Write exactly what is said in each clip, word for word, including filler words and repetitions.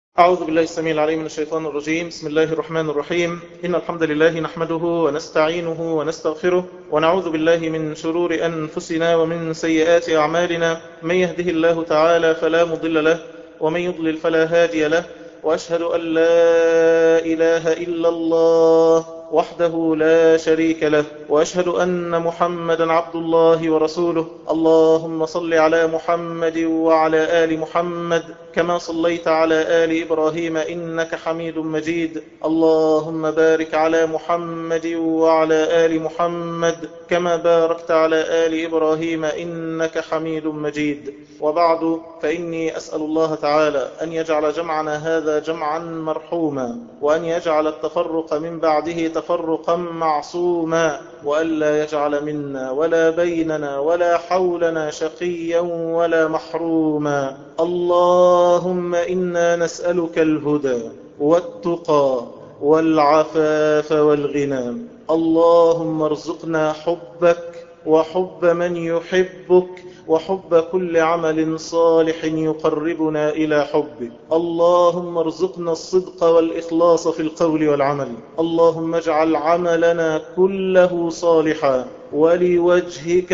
أعوذ بالله السميع العليم من الشيطان الرجيم. بسم الله الرحمن الرحيم. إن الحمد لله نحمده ونستعينه ونستغفره ونعوذ بالله من شرور أنفسنا ومن سيئات أعمالنا. من يهده الله تعالى فلا مضل له ومن يضلل فلا هادي له، وأشهد أن لا إله إلا الله وحده لا شريك له، وأشهد أن محمدا عبد الله ورسوله. اللهم صل على محمد وعلى آل محمد كما صليت على آل إبراهيم إنك حميد مجيد. اللهم بارك على محمد وعلى آل محمد كما باركت على آل إبراهيم إنك حميد مجيد. وبعد، فإني أسأل الله تعالى أن يجعل جمعنا هذا جمعا مرحوما، وأن يجعل التفرق من بعده تفرقا معصوما، وألا يجعل منا ولا بيننا ولا حولنا شقيا ولا محروما. اللهم إنا نسألك الهدى والتقى والعفاف والغنى. اللهم ارزقنا حبك وحب من يحبك وحب كل عمل صالح يقربنا إلى حبك. اللهم ارزقنا الصدق والإخلاص في القول والعمل. اللهم اجعل عملنا كله صالحا ولوجهك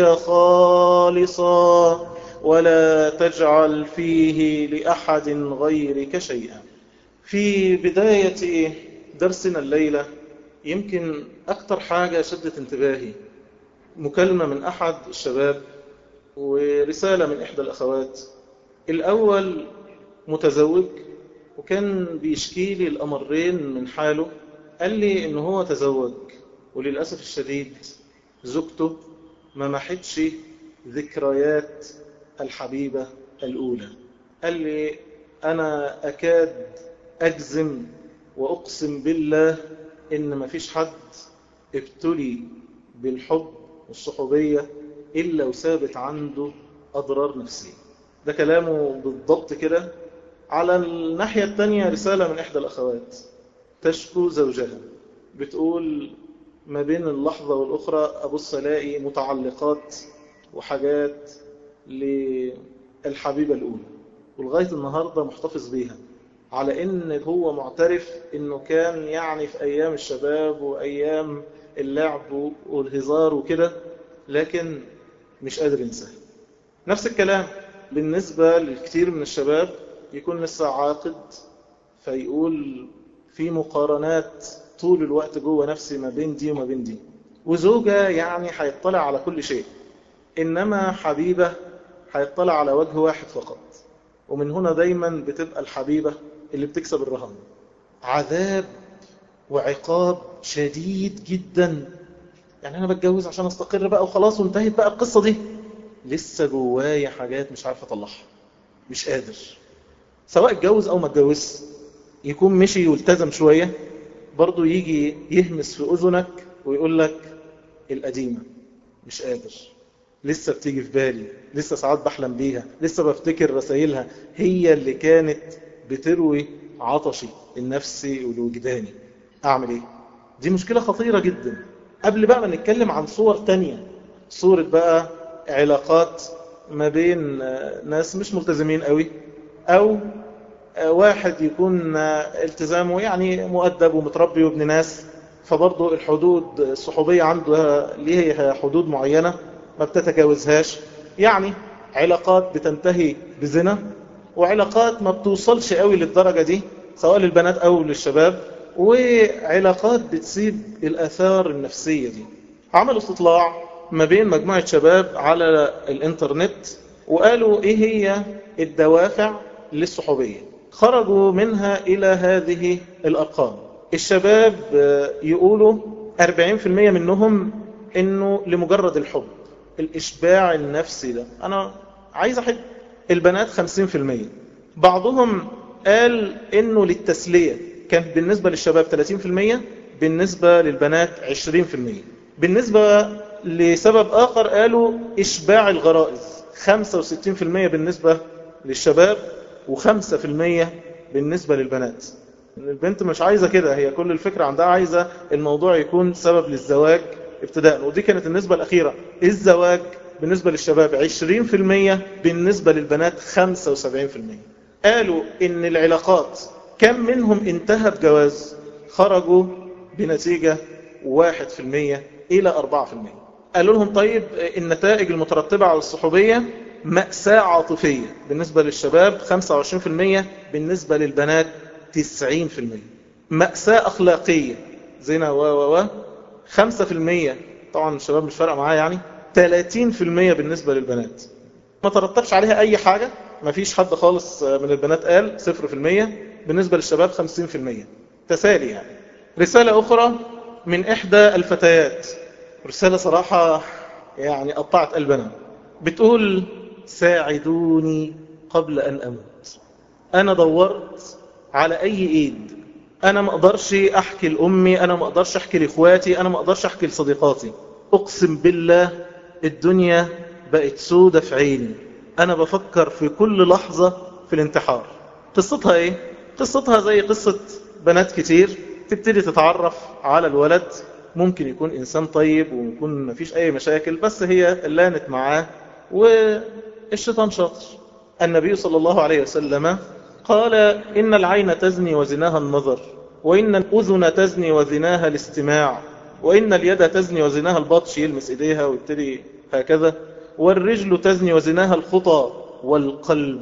خالصا، ولا تجعل فيه لأحد غيرك شيئا. في بداية درسنا الليلة يمكن أكثر حاجة شدت انتباهي مكالمة من أحد الشباب ورسالة من إحدى الأخوات. الأول متزوج وكان بيشكي لي الأمرين من حاله. قال لي إنه هو تزوج وللأسف الشديد زوجته ما محتش ذكريات الحبيبة الأولى. قال لي أنا أكاد أجزم وأقسم بالله إن ما فيش حد ابتلي بالحب والصحوبية إلا وثابت عنده أضرار نفسية. ده كلامه بالضبط كده. على الناحية التانية رسالة من إحدى الأخوات تشكو زوجها، بتقول ما بين اللحظة والأخرى أبص ألاقي متعلقات وحاجات للحبيبة الأولى، ولغاية النهاردة محتفظ بيها، على إن هو معترف إنه كان يعني في أيام الشباب وأيام اللعب والهزار وكده، لكن مش قادر ينساه. نفس الكلام بالنسبة للكثير من الشباب يكون لسه عاقد، فيقول في مقارنات طول الوقت جوه نفسي ما بين دي وما بين دي، وزوجة يعني هيطلع على كل شيء، إنما حبيبة هيطلع على وجه واحد فقط. ومن هنا دايما بتبقى الحبيبة اللي بتكسب الرهان. عذاب وعقاب شديد جدا. يعني أنا بتجوز عشان أستقر بقى وخلاص وانتهت بقى القصة دي، لسه جوايا حاجات مش عارف أطلعها، مش قادر. سواء اتجوز أو ما اتجوز، يكون مشي والتزم شوية، برضو يجي يهمس في أذنك ويقول لك القديمة مش قادر، لسه بتيجي في بالي، لسه ساعات بحلم بيها، لسه بفتكر رسائلها، هي اللي كانت بتروي عطشي النفسي والوجداني. أعمل إيه؟ دي مشكلة خطيرة جدا. قبل بقى ما نتكلم عن صور تانية، صورة بقى علاقات ما بين ناس مش ملتزمين قوي، أو واحد يكون التزامه يعني مؤدب ومتربي وابن ناس، فبرضه الحدود الصحوبية عنده ليه حدود معينة ما بتتجاوزهاش. يعني علاقات بتنتهي بزنا، وعلاقات ما بتوصلش قوي للدرجة دي سواء للبنات أو للشباب، وعلاقات بتسيب الآثار النفسية دي. عملوا استطلاع ما بين مجموعة شباب على الإنترنت وقالوا إيه هي الدوافع للصحوبية. خرجوا منها إلى هذه الأرقام. الشباب يقولوا أربعين بالمئة منهم إنه لمجرد الحب، الإشباع النفسي ده، أنا عايز أحب. البنات خمسين بالمئة. بعضهم قال إنه للتسلية، كان بالنسبة للشباب ثلاثين بالمئة، بالنسبة للبنات عشرين بالمئة. بالنسبة لسبب آخر قالوا إشباع الغرائز، خمسة وستين بالمئة بالنسبة للشباب وخمسة بالمئة بالنسبة للبنات. البنت مش عايزة كده، هي كل الفكرة عندها عايزة الموضوع يكون سبب للزواج ابتداء، ودي كانت النسبة الأخيرة. الزواج بالنسبة للشباب عشرين بالمئة، بالنسبة للبنات خمسة وسبعين بالمئة. قالوا إن العلاقات كم منهم انتهى بجواز؟ خرجوا بنتيجة واحد في المية إلى أربعة في المية. قالوا لهم طيب النتائج المترتبة على الصحوبية مأساة عاطفية بالنسبة للشباب خمسة وعشرين في المية، بالنسبة للبنات تسعين في المية. مأساة أخلاقية زنا و و و خمسة في المية، طبعا الشباب مش فارقة معاه يعني، ثلاثين في المية بالنسبة للبنات. ما ترتبش عليها أي حاجة، ما فيش حد خالص من البنات قال صفر في المية، بالنسبة للشباب خمسين في المية. تسالي يعني. رسالة أخرى من إحدى الفتيات، رسالة صراحة يعني قطعت قلبنا، بتقول ساعدوني قبل أن أموت. أنا دورت على أي إيد، أنا ما أقدرش أحكي لأمي، أنا ما أقدرش أحكي لإخواتي، أنا ما أقدرش أحكي لصديقاتي. أقسم بالله الدنيا بقت سودة في عيني، أنا بفكر في كل لحظة في الانتحار. قصتها إيه؟ قصتها زي قصة بنات كتير، تبتدي تتعرف على الولد، ممكن يكون إنسان طيب ويكون ما فيش أي مشاكل، بس هي لانت معاه والشيطان شاطر. النبي صلى الله عليه وسلم قال إن العين تزني وزناها النظر، وإن الأذن تزني وزناها الاستماع، وإن اليد تزني وزناها البطش، يلمس إيديها ويبتدي هكذا، والرجل تزني وزناها الخطى، والقلب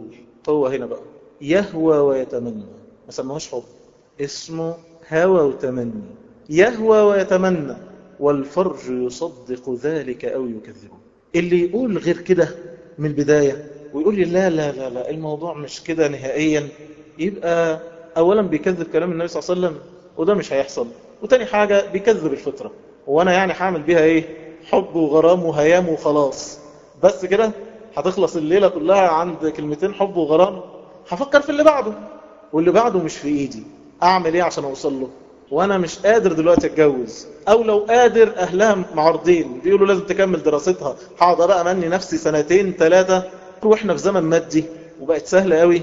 هو هنا بقى يهوى ويتمنى. ما سموهش حب، اسمه هوى وتمني. يهوى ويتمنى، والفرج يصدق ذلك أو يكذبه. اللي يقول غير كده من البداية ويقول لي لا لا لا لا الموضوع مش كده نهائيا، يبقى أولا بيكذب كلام النبي صلى الله عليه وسلم، وده مش هيحصل. وتاني حاجة بيكذب الفطرة، وانا يعني هعمل بيها ايه؟ حب وغرام وهيام وخلاص، بس كده هتخلص الليلة كلها عند كلمتين حب وغرام؟ هفكر في اللي بعده، واللي بعده مش في ايدي. اعمل ايه عشان اوصل له وانا مش قادر دلوقتي اتجوز؟ او لو قادر اهلها معارضين بيقولوا لازم تكمل دراستها، هقعد بقى امني نفسي سنتين ثلاثة؟ واحنا في زمن مادي وبقت سهلة قوي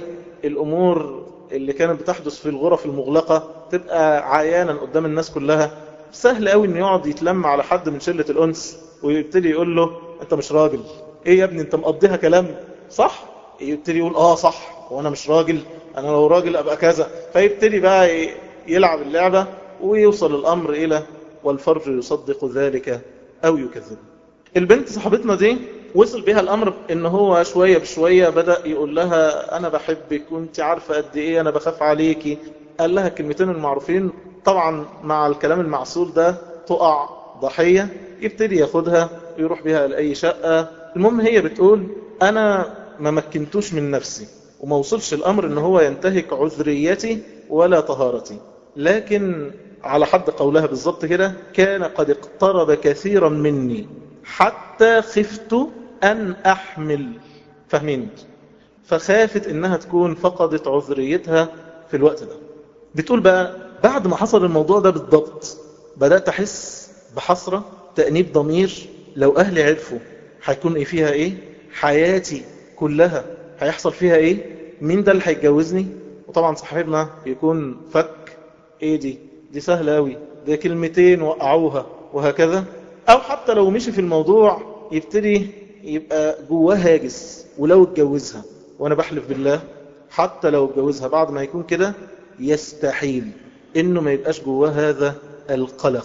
الامور اللي كانت بتحدث في الغرف المغلقة تبقى عيانا قدام الناس كلها. سهل قوي ان يقعد يتلم على حد من شلة الانس ويبتدي يقول له انت مش راجل. ايه يا ابني انت مقضيها كلام صح؟ يبتدي يقول اه صح وانا مش راجل، انا لو راجل ابقى كذا. فيبتدي بقى يلعب اللعبة ويوصل الامر الى والفرج يصدق ذلك او يكذب. البنت صاحبتنا دي وصل بها الامر ان هو شوية بشوية بدأ يقول لها انا بحبك وانت عارفة قد ايه انا بخاف عليكي. قال لها الكلمتين المعروفين، طبعا مع الكلام المعسول ده تقع ضحية، يبتدي ياخدها ويروح بها لأي شقة. المهم هي بتقول انا ما مكنتوش من نفسي وما وصلش الامر ان هو ينتهك عذريتي ولا طهارتي، لكن على حد قولها بالضبط كده كان قد اقترب كثيرا مني حتى خفت ان احمل. فاهمين؟ فخافت انها تكون فقدت عذريتها في الوقت ده. بتقول بقى بعد ما حصل الموضوع ده بالضبط بدأت أحس بحسرة، تأنيب ضمير. لو أهلي عرفوا هيكون إيه فيها إيه؟ حياتي كلها هيحصل فيها إيه؟ مين ده اللي هيتجوزني؟ وطبعا صاحبنا يكون فك إيه دي؟ دي سهلة أوي، ده كلمتين وقعوها وهكذا. أو حتى لو مشي في الموضوع يبتدي يبقى جواه هاجس، ولو اتجوزها وأنا بحلف بالله حتى لو اتجوزها بعد ما يكون كده يستحيل انه ما يبقاش جواه هذا القلق.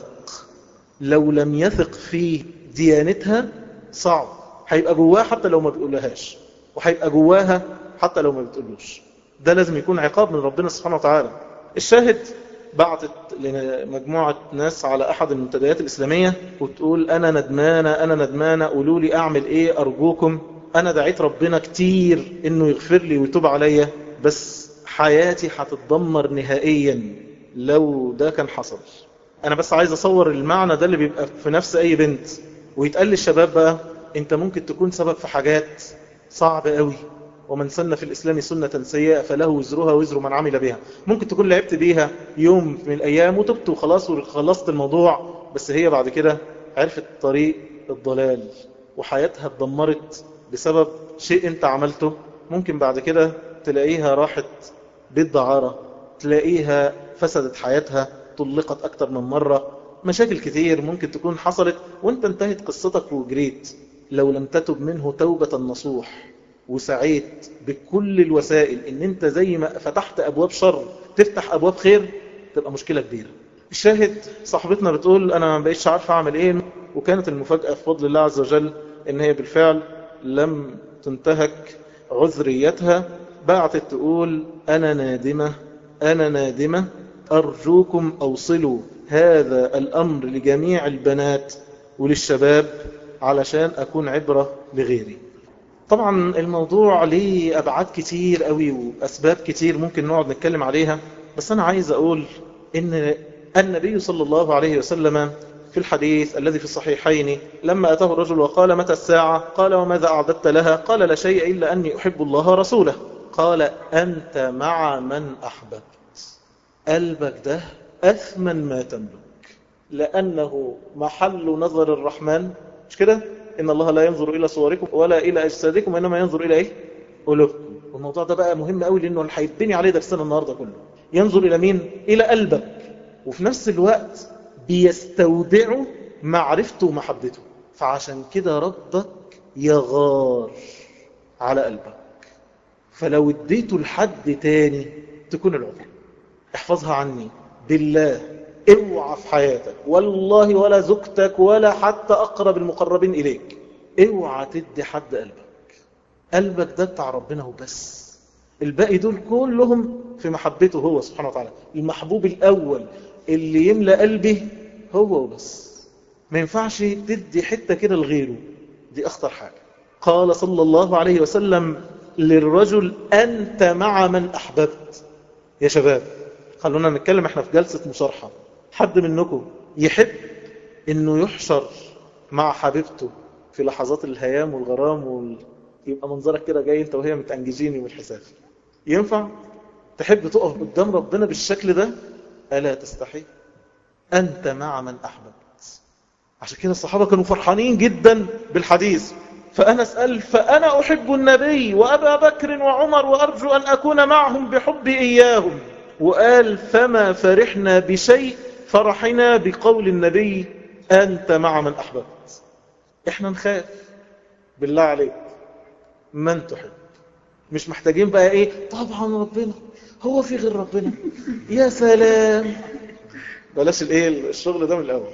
لو لم يثق في ديانتها صعب، هيبقى جواه حتى لو ما بيقولهاش، وهيبقى جواها حتى لو ما بتقولوش. ده لازم يكون عقاب من ربنا سبحانه وتعالى. الشاهد بعتت لمجموعة ناس على احد المنتديات الاسلامية وتقول انا ندمانة انا ندمانة قولوا لي اعمل ايه ارجوكم. انا دعيت ربنا كتير انه يغفر لي ويتوب عليا، بس حياتي هتتدمر نهائيا لو ده كان حصل. انا بس عايز اصور المعنى ده اللي بيبقى في نفس اي بنت. ويتقال للشباب بقى انت ممكن تكون سبب في حاجات صعبة قوي، ومن سن في الاسلام سنة سيئة فله وزرها وزر من عمل بها. ممكن تكون لعبت بيها يوم من الايام وتبت وخلاص وخلصت الموضوع، بس هي بعد كده عرفت طريق الضلال وحياتها اتدمرت بسبب شيء انت عملته. ممكن بعد كده تلاقيها راحت بيت دعارة، تلاقيها فسدت حياتها، طلقت أكتر من مرة، مشاكل كتير ممكن تكون حصلت وانت انتهت قصتك وجريت. لو لم تتب منه توبة نصوح وسعيت بكل الوسائل ان انت زي ما فتحت ابواب شر تفتح ابواب خير، تبقى مشكلة كبيرة. الشاهد صاحبتنا بتقول انا ما بقيتش عارفة اعمل ايه، وكانت المفاجأة في فضل الله عز وجل ان هي بالفعل لم تنتهك عذريتها. بعتت تقول انا نادمة انا نادمة، ارجوكم اوصلوا هذا الامر لجميع البنات وللشباب علشان اكون عبرة لغيري. طبعا الموضوع ليه أبعاد كتير قوي وأسباب كتير ممكن نقعد نتكلم عليها، بس أنا عايز أقول إن النبي صلى الله عليه وسلم في الحديث الذي في الصحيحين لما أتاه الرجل وقال متى الساعة؟ قال وماذا أعددت لها؟ قال لا شيء إلا أني أحب الله ورسوله. قال أنت مع من أحببت. قلبك ده أثمن ما تملك، لأنه محل نظر الرحمن، مش كده؟ إن الله لا ينظر إلى صوركم ولا إلى أجسادكم وإنما ينظر إلى إيه؟ قلوبكم. والموضوع ده بقى مهم قوي لأنه اللي هيتبني عليه درسنا النهاردة كله. ينظر إلى مين؟ إلى قلبك، وفي نفس الوقت بيستودعه معرفته ومحبته. فعشان كده ربك يغار على قلبك، فلو اديته لحد تاني تكون العذر. احفظها عني بالله، اوعى في حياتك والله ولا زوجتك ولا حتى أقرب المقربين إليك اوعى تدي حد قلبك. قلبك ده بتاع ربنا وبس، الباقي دول كلهم في محبته هو سبحانه وتعالى. المحبوب الأول اللي يملأ قلبي هو وبس، ما ينفعش تدي حتة كده لغيره، دي أخطر حاجة. قال صلى الله عليه وسلم للرجل أنت مع من أحببت. يا شباب خلونا نتكلم، احنا في جلسة مصارحة. حد منكم يحب انه يحشر مع حبيبته في لحظات الهيام والغرام وال... يبقى منظرك كده جاي انت وهي متأنجزين يوم الحساب؟ ينفع تحب تقف قدام ربنا بالشكل ده؟ ألا تستحي؟ أنت مع من أحببت. عشان كده الصحابة كانوا فرحانين جدا بالحديث. فأنا أسأل فأنا أحب النبي وأبا بكر وعمر وأرجو أن أكون معهم بحبي إياهم. وقال فما فرحنا بشيء فرحنا بقول النبي أنت مع من أحببت. إحنا نخاف بالله عليك من تحب. مش محتاجين بقى إيه طبعا ربنا، هو في غير ربنا، يا سلام، بلاش الإيه الشغل ده من الأول.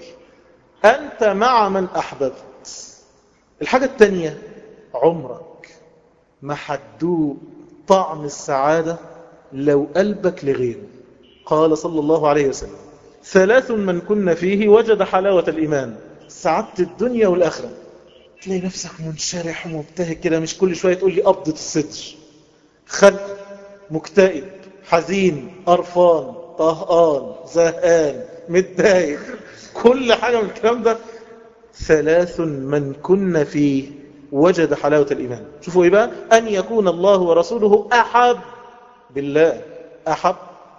أنت مع من أحببت. الحاجة التانية عمرك ما حدوق طعم السعادة لو قلبك لغيره. قال صلى الله عليه وسلم ثلاث من كن فيه وجد حلاوة الإيمان، سعادة الدنيا والآخرة. تلاقي نفسك منشرح ومبتهج كده، مش كل شوية تقول لي قبضة الصدر، خلق، مكتئب، حزين، قرفان، طهقان، زهقان، متضايق، كل حاجة من الكلام ده. ثلاث من كن فيه وجد حلاوة الإيمان. شوفوا إيه بقى؟ أن يكون الله ورسوله أحب. بالله أحب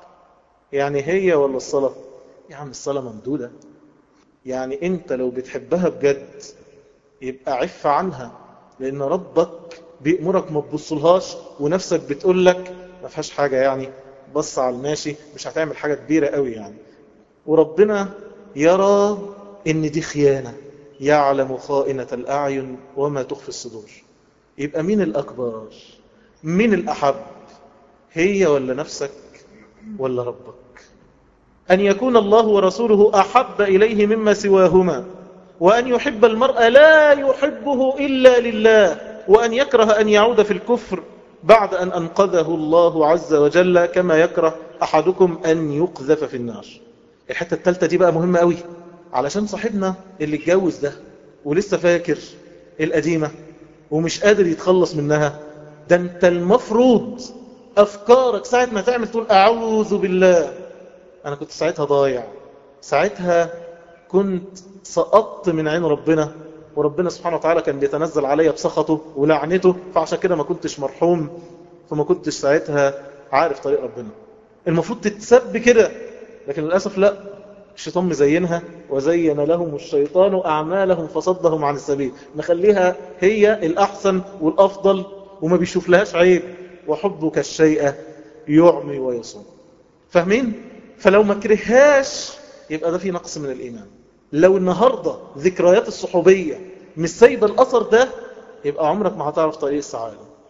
يعني هي ولا الصلاة؟ يا عم الصلاة ممدودة. يعني أنت لو بتحبها بجد يبقى عف عنها، لأن ربك بيأمرك ما تبصلهاش ونفسك بتقول لك ما فيهاش حاجة، يعني بص على الماشي مش هتعمل حاجة كبيرة قوي يعني. وربنا يرى إن دي خيانة، يعلم خائنة الأعين وما تخفي الصدور. يبقى مين الأكبر؟ مين الأحب؟ هي ولا نفسك ولا ربك؟ أن يكون الله ورسوله أحب إليه مما سواهما، وأن يحب المرء لا يحبه إلا لله، وأن يكره أن يعود في الكفر بعد أن أنقذه الله عز وجل، كما يكره أحدكم أن يقذف في النار. الحتة الثالثة دي بقى مهمة قوي، علشان صاحبنا اللي اتجوز ده ولسه فاكر القديمة ومش قادر يتخلص منها. ده انت المفروض أفكارك ساعة ما تعمل تقول أعوذ بالله. أنا كنت ساعتها ضايع، ساعتها كنت سقطت من عين ربنا، وربنا سبحانه وتعالى كان بيتنزل عليا بسخطه ولعنته، فعشان كده ما كنتش مرحوم، فما كنتش ساعتها عارف طريق ربنا. المفروض تتسب كده، لكن للأسف لا، الشيطان مزينها وزين لهم الشيطان أعمالهم فصدهم عن السبيل. نخليها هي الأحسن والأفضل وما بيشوف لهاش عيب. وحبك الشيء يعمي ويصوم. فاهمين؟ فلو ما كرهاش يبقى ده في نقص من الإيمان. لو النهاردة ذكريات الصحوبية مش سايبة الأثر ده، يبقى عمرك ما هتعرف طريق السعادة.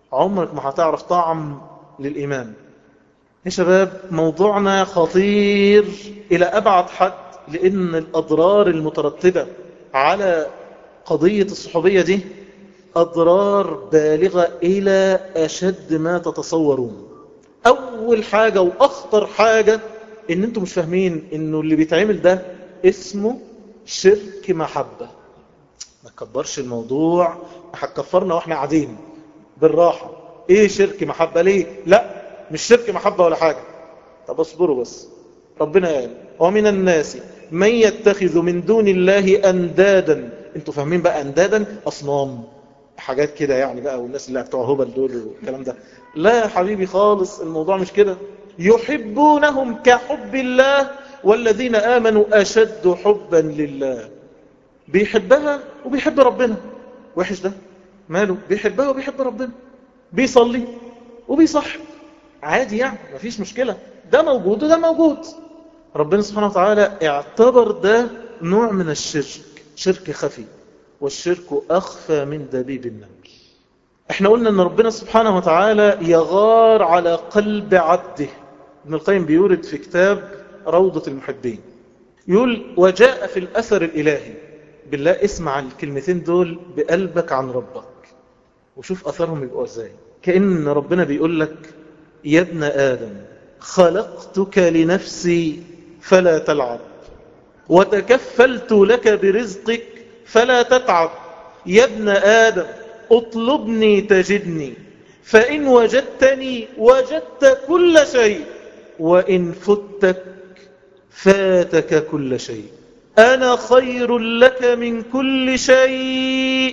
عمرك ما هتعرف طعم للإيمان. يا شباب موضوعنا خطير إلى أبعد حد، لأن الأضرار المترتبة على قضية الصحوبية دي أضرار بالغة إلى أشد ما تتصورون. أول حاجة وأخطر حاجة إن أنتم مش فاهمين إنه اللي بيتعمل ده اسمه شرك محبة. ما تكبرش الموضوع، هتكفرنا وإحنا قاعدين بالراحة. إيه شرك محبة؟ ليه؟ لا مش شرك محبة ولا حاجة. طب اصبروا بس. ربنا قال ومن الناس من يتخذ من دون الله أندادا. انتوا فاهمين بقى أندادا؟ أصنام، حاجات كده يعني بقى، والناس اللي بتوع هبل دول والكلام ده. لا يا حبيبي خالص، الموضوع مش كده. يحبونهم كحب الله والذين آمنوا أشد حبا لله. بيحبها وبيحب ربنا. وحش ده؟ ماله؟ بيحبها وبيحب ربنا، بيصلي وبيصحب، عادي يعني، مفيش مشكلة. ده موجود وده موجود. ربنا سبحانه وتعالى اعتبر ده نوع من الشرك، شرك خفي، والشرك أخفى من دبيب النمل. احنا قلنا ان ربنا سبحانه وتعالى يغار على قلب عبده. ابن القيم بيورد في كتاب روضة المحبين، يقول وجاء في الأثر الإلهي. بالله اسمع الكلمتين دول بقلبك عن ربك وشوف أثرهم يبقوا ازاي. كأن ربنا بيقول لك يا ابن آدم خلقتك لنفسي فلا تلعب، وتكفلت لك برزقك فلا تتعب. يا ابن آدم اطلبني تجدني، فإن وجدتني وجدت كل شيء، وإن فتك فاتك كل شيء. أنا خير لك من كل شيء،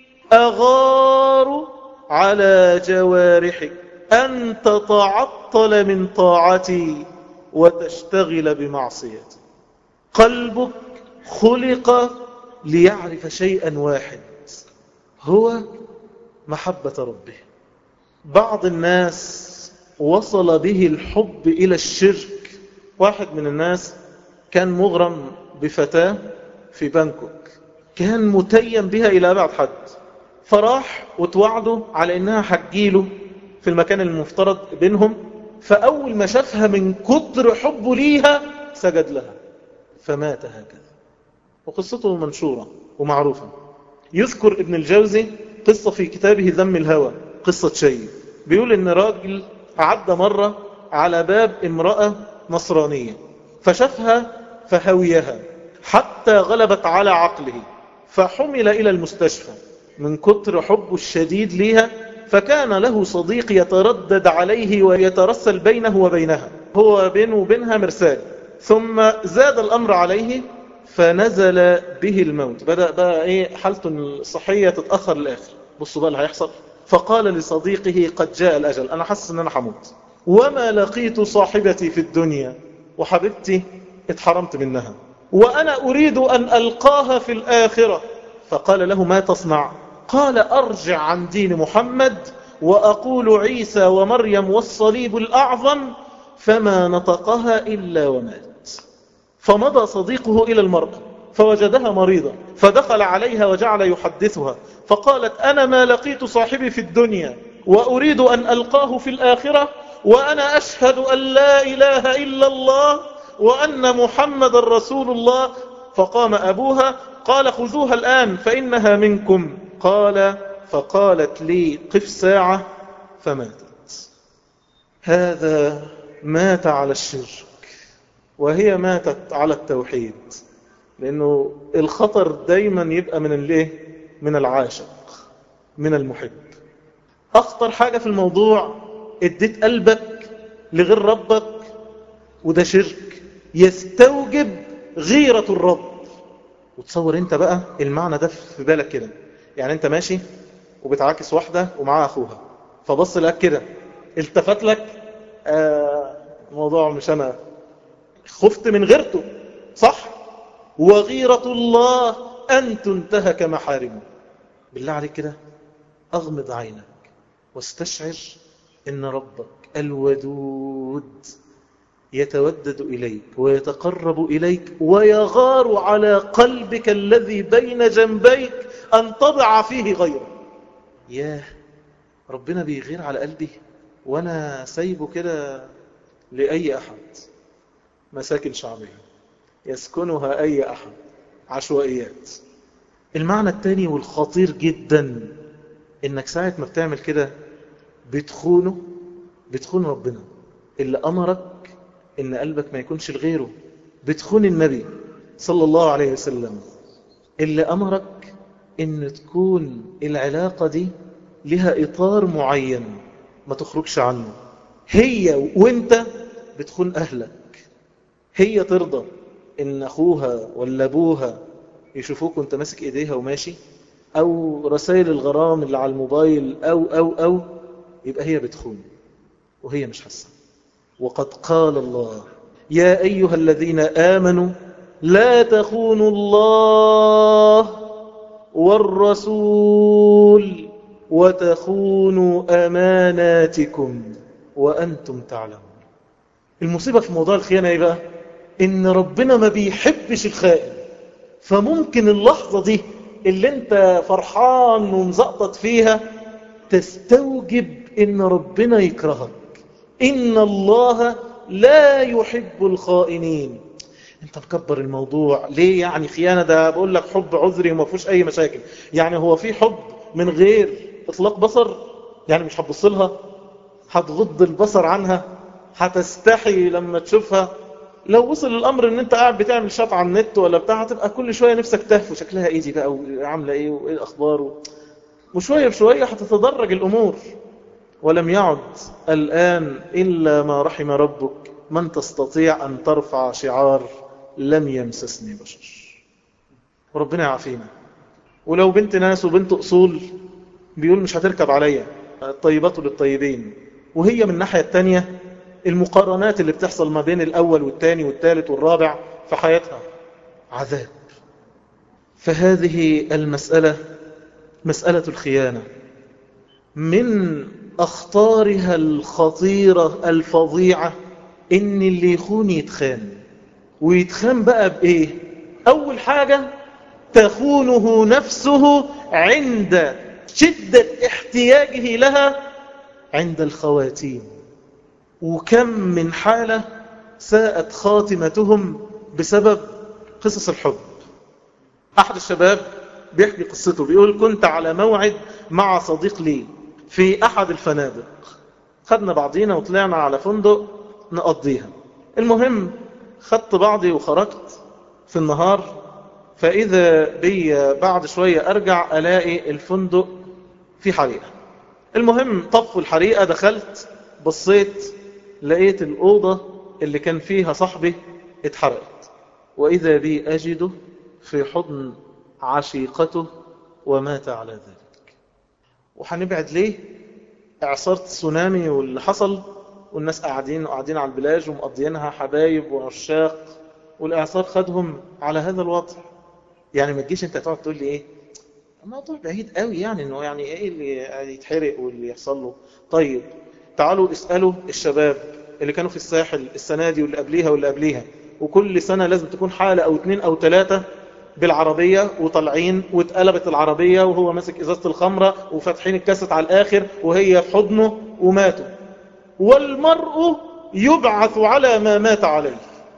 أغار على جوارحك أن تتعطل من طاعتي وتشتغل بمعصيتي. قلبك خلق ليعرف شيئا واحد، هو محبة ربه. بعض الناس وصل به الحب إلى الشرك. واحد من الناس كان مغرم بفتاة في بانكوك، كان متيم بها إلى أبعد حد، فراح وتوعده على إنها حجيله في المكان المفترض بينهم. فأول ما شافها من كتر حبه ليها سجد لها فمات هكذا. وقصته منشورة ومعروفة. يذكر ابن الجوزي قصة في كتابه ذم الهوى، قصة شيء، بيقول إن راجل عدى مرة على باب امرأة نصرانية فشافها فهويها حتى غلبت على عقله، فحمل إلى المستشفى من كتر حبه الشديد ليها. فكان له صديق يتردد عليه ويترسل بينه وبينها، هو بينه وبينها مرسال. ثم زاد الأمر عليه فنزل به الموت، بدأ بقى إيه حالته الصحية تتأخر للآخر. بصوا بقى اللي هيحصل. فقال لصديقه قد جاء الأجل، أنا حاسس أن أنا حموت، وما لقيت صاحبتي في الدنيا، وحبيبتي اتحرمت منها، وأنا أريد أن ألقاها في الآخرة. فقال له ما تصنع؟ قال أرجع عن دين محمد وأقول عيسى ومريم والصليب الأعظم، فما نطقها إلا ومات. فمضى صديقه إلى المرأة فوجدها مريضة، فدخل عليها وجعل يحدثها، فقالت أنا ما لقيت صاحبي في الدنيا وأريد أن ألقاه في الآخرة، وأنا أشهد أن لا إله إلا الله وأن محمد رسول الله. فقام أبوها قال خذوها الآن فإنها منكم. قال فقالت لي قف ساعة فماتت. هذا مات على الشرك وهي ماتت على التوحيد. لأنه الخطر دايما يبقى من الايه؟ من العاشق، من المحب. أخطر حاجة في الموضوع اديت قلبك لغير ربك، وده شرك يستوجب غيرة الرب. وتصور انت بقى المعنى ده في بالك كده، يعني انت ماشي وبتعاكس واحدة ومعاها أخوها، فبص لك كده التفت لك، آه موضوع مش أنا، خفت من غيرته، صح؟ وغيرة الله أن تنتهك محارمه. بالله عليك كده أغمض عينك واستشعر إن ربك الودود يتودد إليك ويتقرب إليك ويغار على قلبك الذي بين جنبيك أن تضع فيه غيره. ياه ربنا بيغير على قلبي وأنا سايبه كده لأي أحد. مساكن شعبية يسكنها أي أحد، عشوائيات. المعنى الثاني والخطير جدا، إنك ساعة ما بتعمل كده بتخونه، بتخون ربنا اللي أمرك إن قلبك ما يكونش لغيره، بتخون النبي صلى الله عليه وسلم اللي أمرك إن تكون العلاقة دي لها إطار معين ما تخرجش عنه. هي وانت بتخون أهلك. هي ترضى إن أخوها ولا أبوها يشوفوك وانت ماسك إيديها وماشي، أو رسائل الغرام اللي على الموبايل، أو أو أو يبقى هي بتخون وهي مش حاسة. وقد قال الله: يا أيها الذين آمنوا لا تخونوا الله والرسول وتخونوا أماناتكم وأنتم تعلمون. المصيبة في موضوع الخيانة ايه بقى؟ إن ربنا ما بيحبش الخائن. فممكن اللحظة دي اللي انت فرحان ومزقطط فيها تستوجب إن ربنا يكرهك. إن الله لا يحب الخائنين. انت مكبر الموضوع ليه؟ يعني خيانة ده بقول لك حب عذري وما فيهوش أي مشاكل. يعني هو في حب من غير إطلاق بصر؟ يعني مش هتبص لها؟ هتغض البصر عنها؟ هتستحي لما تشوفها؟ لو وصل الأمر ان انت قاعد بتعمل شات على النت ولا بتاع، هتبقى كل شوية نفسك تهف وشكلها ايه دي بقى وعاملة ايه وايه الأخبار، وشوية بشوية هتتدرج الأمور. ولم يعد الآن إلا ما رحم ربك من تستطيع أن ترفع شعار لم يمسسني بشر. وربنا يعافينا. ولو بنت ناس وبنت أصول بيقول مش هتركب عليا، الطيبات للطيبين، وهي من الناحية التانية المقارنات اللي بتحصل ما بين الأول والتاني والتالت والرابع في حياتها عذاب. فهذه المسألة، مسألة الخيانة، من أخطارها الخطيرة الفظيعة إن اللي يخون يتخان. ويتخان بقى بإيه؟ أول حاجة تخونه نفسه عند شدة احتياجه لها عند الخواتيم. وكم من حالة ساءت خاتمتهم بسبب قصص الحب. أحد الشباب بيحكي قصته، بيقول: كنت على موعد مع صديق لي في أحد الفنادق، خدنا بعضينا وطلعنا على فندق نقضيها. المهم خدت بعضي وخرجت في النهار، فإذا بي بعد شوية أرجع ألاقي الفندق في حريقة. المهم طفوا الحريقة، دخلت بصيت لقيت الأوضة اللي كان فيها صاحبي اتحرقت، وإذا بي أجده في حضن عشيقته ومات على ذلك. وحنبعد ليه؟ إعصار تسونامي واللي حصل، والناس قاعدين وقاعدين على البلاج ومقضينها حبايب وعشاق، والإعصار خدهم على هذا الوضع. يعني ما تجيش انت تقعد تقول لي ايه الموضوع بعيد قوي، يعني انه يعني ايه اللي يتحرق واللي يحصل له. طيب تعالوا اسألوا الشباب اللي كانوا في الساحل السنة دي واللي قبليها واللي قبليها، وكل سنة لازم تكون حالة او اتنين او تلاتة بالعربية وطالعين واتقلبت العربية وهو ماسك ازازة الخمرة وفاتحين الكاسة على الاخر وهي في حضنه وماتوا. والمرء يبعث على ما مات عليه.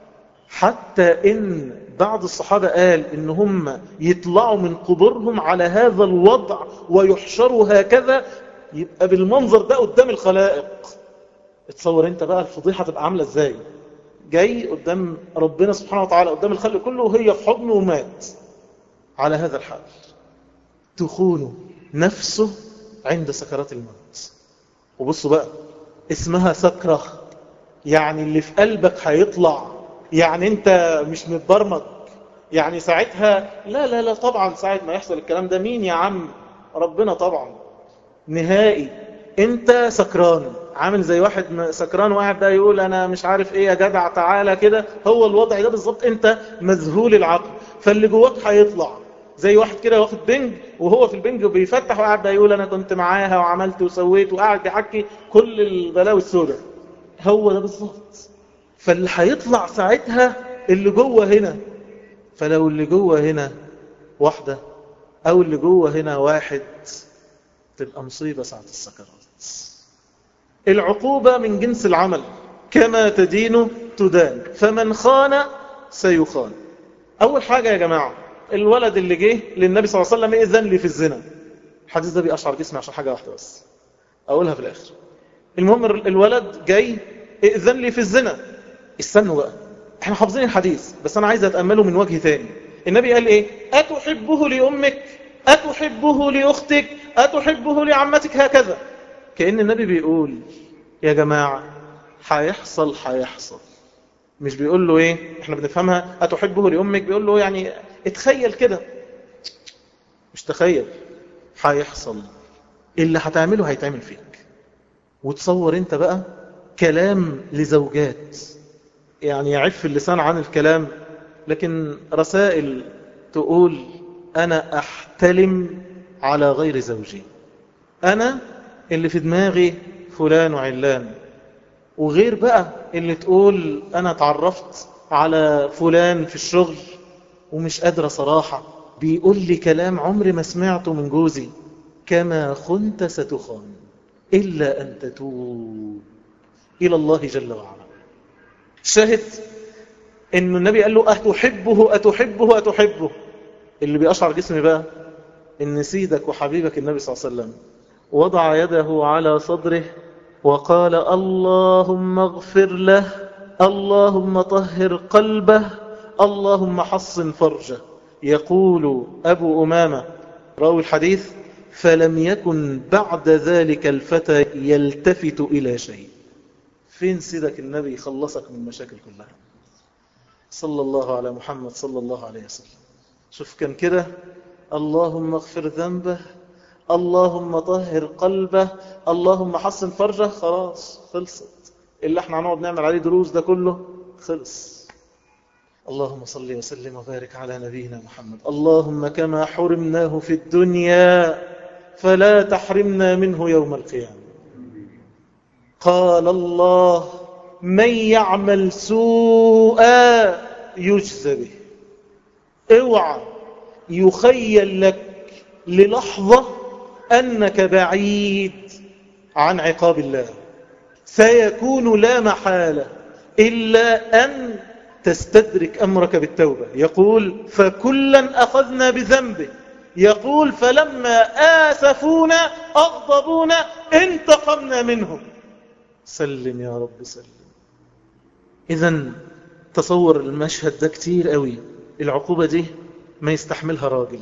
حتى ان بعض الصحابة قال ان هم يطلعوا من قبورهم على هذا الوضع ويحشروا هكذا، يبقى بالمنظر ده قدام الخلائق. اتصور انت بقى الفضيحة تبقى عاملة ازاي، جاي قدام ربنا سبحانه وتعالى قدام الخلق كله وهي في حضنه ومات على هذا الحال. تخون نفسه عند سكرات الموت. وبصوا بقى اسمها سكرة، يعني اللي في قلبك هيطلع، يعني انت مش متبرمج. يعني ساعتها لا لا لا طبعا ساعة ما يحصل الكلام ده مين يا عم؟ ربنا طبعا. نهائي انت سكران، عامل زي واحد سكران وقاعد ده يقول انا مش عارف ايه يا جدع تعالى كده. هو الوضع ده بالظبط، انت مذهول العقل. فاللي جواك هيطلع زي واحد كده واخد بنج وهو في البنج وبيفتح وقاعد ده يقول انا كنت معاها وعملت وسويت وقاعد بيحكي كل البلاوي السوداء. هو ده بالظبط. فاللي هيطلع ساعتها اللي جوه هنا. فلو اللي جوه هنا واحدة او اللي جوه هنا واحد، تبقى مصيبة ساعة السكرات. العقوبة من جنس العمل، كما تدين تدان، فمن خان سيخان. أول حاجة يا جماعة، الولد اللي جه للنبي صلى الله عليه وسلم إذن لي في الزنا. الحديث ده بيأشعر جسمي عشان حاجة واحدة بس أقولها في الآخر. المهم الولد جاي إذن لي في الزنا. استنوا بقى، احنا حافظين الحديث بس أنا عايز أتأمله من وجه تاني. النبي قال إيه؟ أتحبه لأمك؟ أتحبه لأختك؟ أتحبه لعمتك؟ هكذا. كأن النبي بيقول يا جماعة هيحصل هيحصل. مش بيقول له ايه، احنا بنفهمها أتحبه لأمك، بيقول له يعني اتخيل كده. مش تخيل، هيحصل. اللي هتعمله هيتعمل فيك. وتصور انت بقى كلام لزوجات، يعني يعف اللسان عن الكلام، لكن رسائل تقول أنا أحتلم على غير زوجي، أنا اللي في دماغي فلان وعلان. وغير بقى اللي تقول أنا اتعرفت على فلان في الشغل ومش قادرة صراحة، بيقول لي كلام عمري ما سمعته من جوزي، كما خنت ستخان إلا أن تتوب إلى الله جل وعلا. شاهد إن النبي قال له أتحبه أتحبه أتحبه. اللي بيأشعر جسمي بقى إن سيدك وحبيبك النبي صلى الله عليه وسلم وضع يده على صدره وقال اللهم اغفر له، اللهم طهر قلبه، اللهم حصن فرجه. يقول أبو أمامة راوي الحديث فلم يكن بعد ذلك الفتى يلتفت إلى شيء. فين سيدك النبي خلصك من المشاكل كلها؟ صلى الله على محمد صلى الله عليه وسلم. شوف كان كده اللهم اغفر ذنبه، اللهم طهر قلبه، اللهم حسن فرجه، خلاص خلصت. اللي احنا هنقعد نعمل عليه دروس ده كله خلص. اللهم صل وسلم وبارك على نبينا محمد. اللهم كما حرمناه في الدنيا فلا تحرمنا منه يوم القيامة. قال الله من يعمل سوءا يجزى به. اوعى يخيل لك للحظة أنك بعيد عن عقاب الله، سيكون لا محالة إلا أن تستدرك أمرك بالتوبة. يقول فكلا أخذنا بذنبه، يقول فلما آسفونا أغضبونا انتقمنا منهم. سلم يا رب سلم. إذن تصور المشهد ده كتير قوي. العقوبة دي ما يستحملها راجل.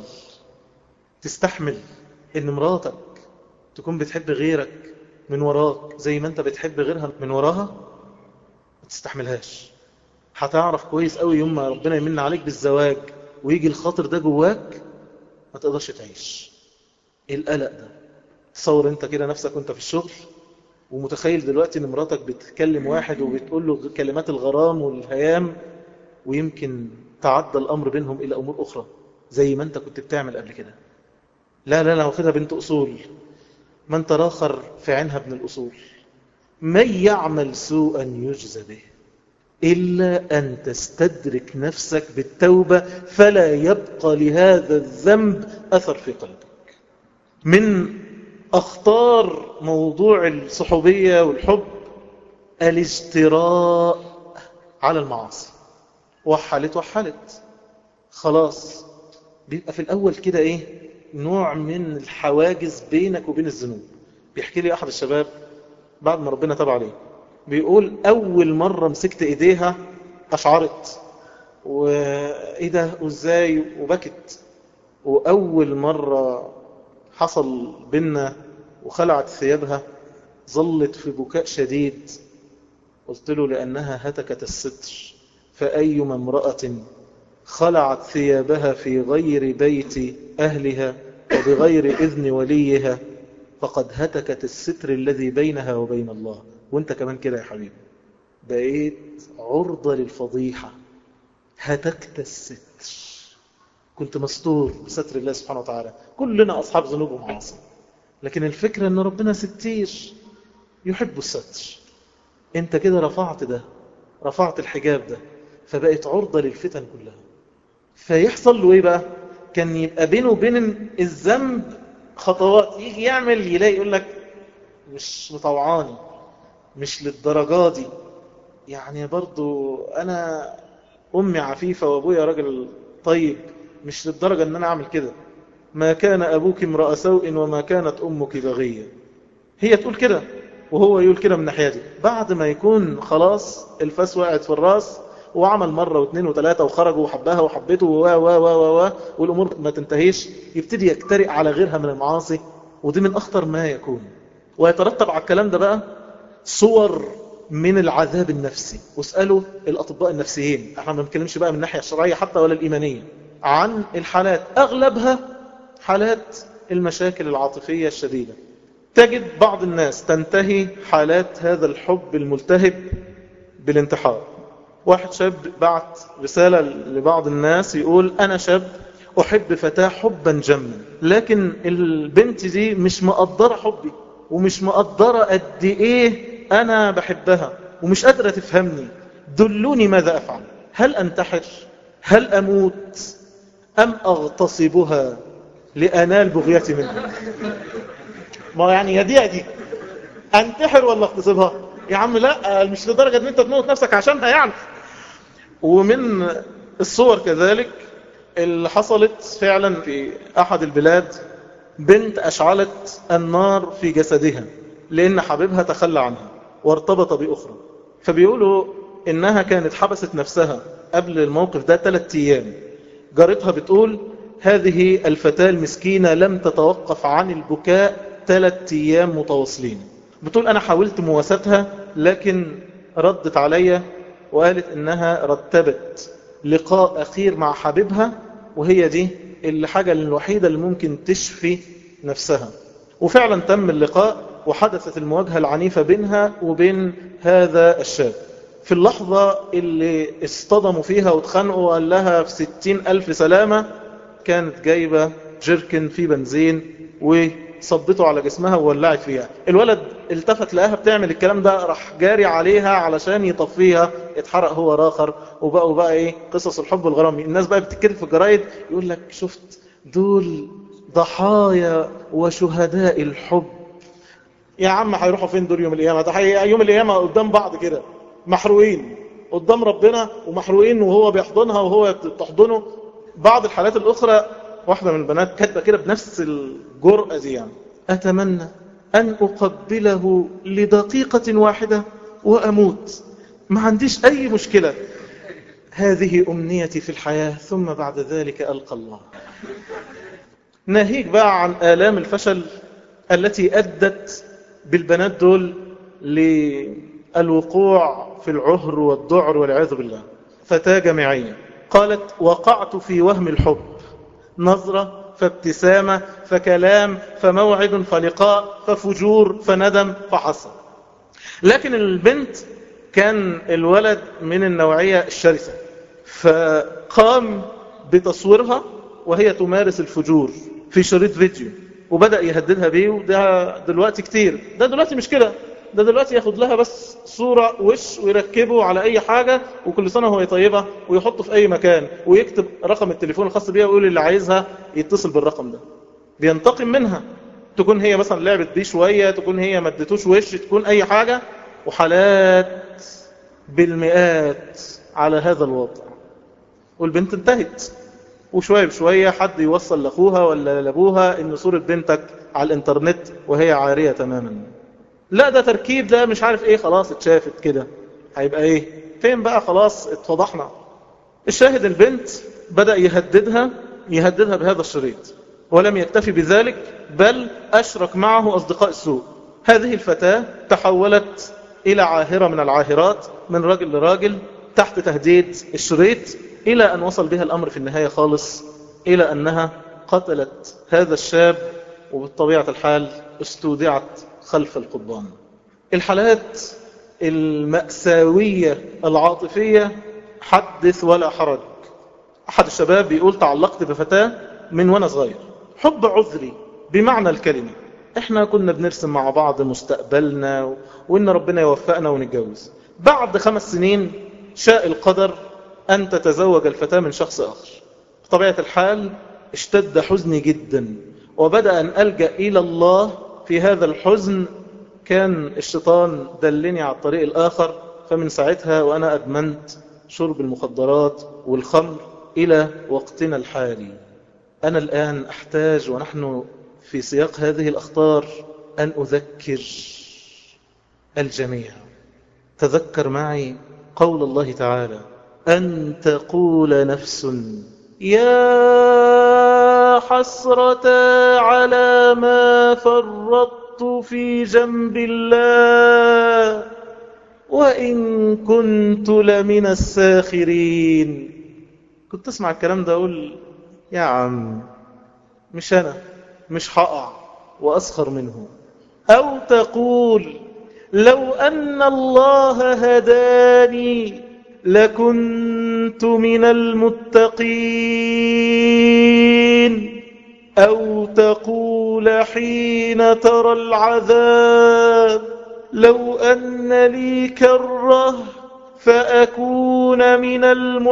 تستحمل ان مراتك تكون بتحب غيرك من وراك زي ما انت بتحب غيرها من وراها؟ ما تستحملهاش. هتعرف كويس قوي يوم ما ربنا يمن عليك بالزواج ويجي الخاطر ده جواك ما تقدرش تعيش. القلق ده، تصور انت كده نفسك وانت في الشغل ومتخيل دلوقتي ان مراتك بتكلم واحد وبتقول له كلمات الغرام والهيام، ويمكن تعدى الامر بينهم الى امور اخرى زي ما انت كنت بتعمل قبل كده. لا لا لا، واخدها بنت أصول، من تراخر في عينها ابن الأصول. من يعمل سوءا يجزى به إلا أن تستدرك نفسك بالتوبة فلا يبقى لهذا الذنب أثر في قلبك. من أخطار موضوع الصحوبية والحب الاجتراء على المعاصي. وحلت وحلت خلاص، بيبقى في الأول كده إيه، نوع من الحواجز بينك وبين الذنوب. بيحكي لي أحد الشباب بعد ما ربنا تاب عليه، بيقول أول مرة مسكت إيديها أشعرت وإيه ده وإزاي وبكت. وأول مرة حصل بينا وخلعت ثيابها ظلت في بكاء شديد. قلت له لأنها هتكت الستر، فأيما امرأة خلعت ثيابها في غير بيت أهلها وبغير إذن وليها فقد هتكت الستر الذي بينها وبين الله. وانت كمان كده يا حبيبي بقيت عرضة للفضيحة، هتكت الستر. كنت مستور بستر الله سبحانه وتعالى. كلنا أصحاب ذنوب ومعاصي، لكن الفكرة أن ربنا ستير يحب الستر. انت كده رفعت ده، رفعت الحجاب ده، فبقيت عرضة للفتن كلها. فيحصل له ايه بقى؟ كان يبقى بينه وبين الذنب خطوات، يجي يعمل يلاقي يقول لك مش مطوعاني، مش للدرجة دي. يعني برضو أنا أمي عفيفة وأبويا راجل طيب، مش للدرجة أن أنا أعمل كده. ما كان أبوك امرأ سوء وما كانت أمك بغية. هي تقول كده وهو يقول كده من ناحية دي، بعد ما يكون خلاص الفاس وقعت في الراس وعمل مرة واثنين وثلاثة وخرجوا وحبها وحبته و و و و والأمور ما تنتهيش، يبتدي يجترئ على غيرها من المعاصي، ودي من أخطر ما يكون. ويترتب على الكلام ده بقى صور من العذاب النفسي. واسألوا الأطباء النفسيين، احنا ما بنتكلمش بقى من الناحية الشرعية حتى ولا الإيمانية، عن الحالات أغلبها حالات المشاكل العاطفية الشديدة. تجد بعض الناس تنتهي حالات هذا الحب الملتهب بالانتحار. واحد شاب بعت رسالة لبعض الناس يقول أنا شاب أحب فتاة حبا جما، لكن البنت دي مش مقدرة حبي ومش مقدرة قد إيه أنا بحبها ومش قادرة تفهمني، دلوني ماذا أفعل؟ هل أنتحر؟ هل أموت؟ أم أغتصبها لأنال بغيتي منها؟ ما يعني يا دي يا دي، أنتحر ولا أغتصبها؟ يا عم لا، مش لدرجة أن أنت تموت نفسك عشانها يعني. ومن الصور كذلك اللي حصلت فعلا في أحد البلاد، بنت أشعلت النار في جسدها لأن حبيبها تخلى عنها وارتبط بأخرى. فبيقولوا إنها كانت حبست نفسها قبل الموقف ده ثلاثة أيام. جارتها بتقول هذه الفتاة المسكينة لم تتوقف عن البكاء ثلاثة أيام متواصلين. بتقول أنا حاولت مواساتها لكن ردت عليا وقالت إنها رتبت لقاء أخير مع حبيبها، وهي دي الحاجة الوحيدة اللي ممكن تشفي نفسها. وفعلا تم اللقاء وحدثت المواجهة العنيفة بينها وبين هذا الشاب. في اللحظة اللي اصطدموا فيها واتخانقوا وقال لها في ستين ألف سلامة، كانت جايبة جيركن في بنزين وصبته على جسمها وولعت فيها. الولد التفت لقاها بتعمل الكلام ده، راح جاري عليها علشان يطفيها، اتحرق هو راخر. وبقوا بقى ايه قصص الحب والغرام. الناس بقى بتتكتب في الجرايد يقول لك شفت دول ضحايا وشهداء الحب. يا عم هيروحوا فين دول يوم القيامة؟ ده يوم القيامة قدام بعض كده محروقين قدام ربنا ومحروقين وهو بيحضنها وهو بتحضنه. بعض الحالات الأخرى واحدة من البنات كاتبة كده بنفس الجرأة دي، يعني أتمنى أن أقبله لدقيقة واحدة وأموت، ما عنديش أي مشكلة، هذه أمنيتي في الحياة ثم بعد ذلك ألقى الله. ناهيك بقى عن آلام الفشل التي أدت بالبنات دول للوقوع في العهر والذعر والعياذ بالله. فتاة جامعية قالت وقعت في وهم الحب، نظرة فابتسامة فكلام فموعد فلقاء ففجور فندم فحصل. لكن البنت كان الولد من النوعية الشرسة، فقام بتصويرها وهي تمارس الفجور في شريط فيديو وبدأ يهددها بيه. وده دلوقتي كتير، ده دلوقتي مش كده، ده دلوقتي ياخد لها بس صورة وش ويركبه على أي حاجة وكل سنة هو يطيبها ويحطه في أي مكان ويكتب رقم التليفون الخاص بيها ويقول اللي عايزها يتصل بالرقم ده. بينتقم منها، تكون هي مثلا لعبت بيه شوية، تكون هي مدتوش وش، تكون أي حاجة. وحالات بالمئات على هذا الوضع. والبنت انتهت، وشوية بشوية حد يوصل لأخوها ولا لأبوها إن صورة بنتك على الإنترنت وهي عارية تماما. لا ده تركيب، ده مش عارف ايه، خلاص اتشافت كده، هيبقى ايه فين بقى، خلاص اتفضحنا. الشاهد البنت بدأ يهددها يهددها بهذا الشريط، ولم يكتفي بذلك بل أشرك معه أصدقاء السوء. هذه الفتاة تحولت إلى عاهرة من العاهرات، من راجل لراجل تحت تهديد الشريط، إلى أن وصل بها الأمر في النهاية خالص إلى أنها قتلت هذا الشاب، وبالطبيعة الحال استودعت خلف القضبان. الحالات المأساوية العاطفية حدث ولا حرج. أحد الشباب بيقول تعلقت بفتاة من وانا صغير، حب عذري بمعنى الكلمة. احنا كنا بنرسم مع بعض مستقبلنا وإن ربنا يوفقنا ونتجوز. بعد خمس سنين شاء القدر أن تتزوج الفتاة من شخص آخر. بطبيعة الحال اشتد حزني جدا، وبدأ أن ألجأ إلى الله في هذا الحزن كان الشيطان دلني على الطريق الآخر، فمن ساعتها وأنا أدمنت شرب المخدرات والخمر إلى وقتنا الحالي. أنا الآن أحتاج ونحن في سياق هذه الأخطار أن أذكر الجميع. تذكر معي قول الله تعالى: أن تقول نفس يا حسرة على ما فرطت في جنب الله وإن كنت لمن الساخرين. كنت أسمع الكلام ده أقول يا عم مش أنا، مش هقع وأسخر منه. أو تقول لو أن الله هداني لكنت من المتقين. أو تقول حين ترى العذاب لو أن لي كرة فأكون من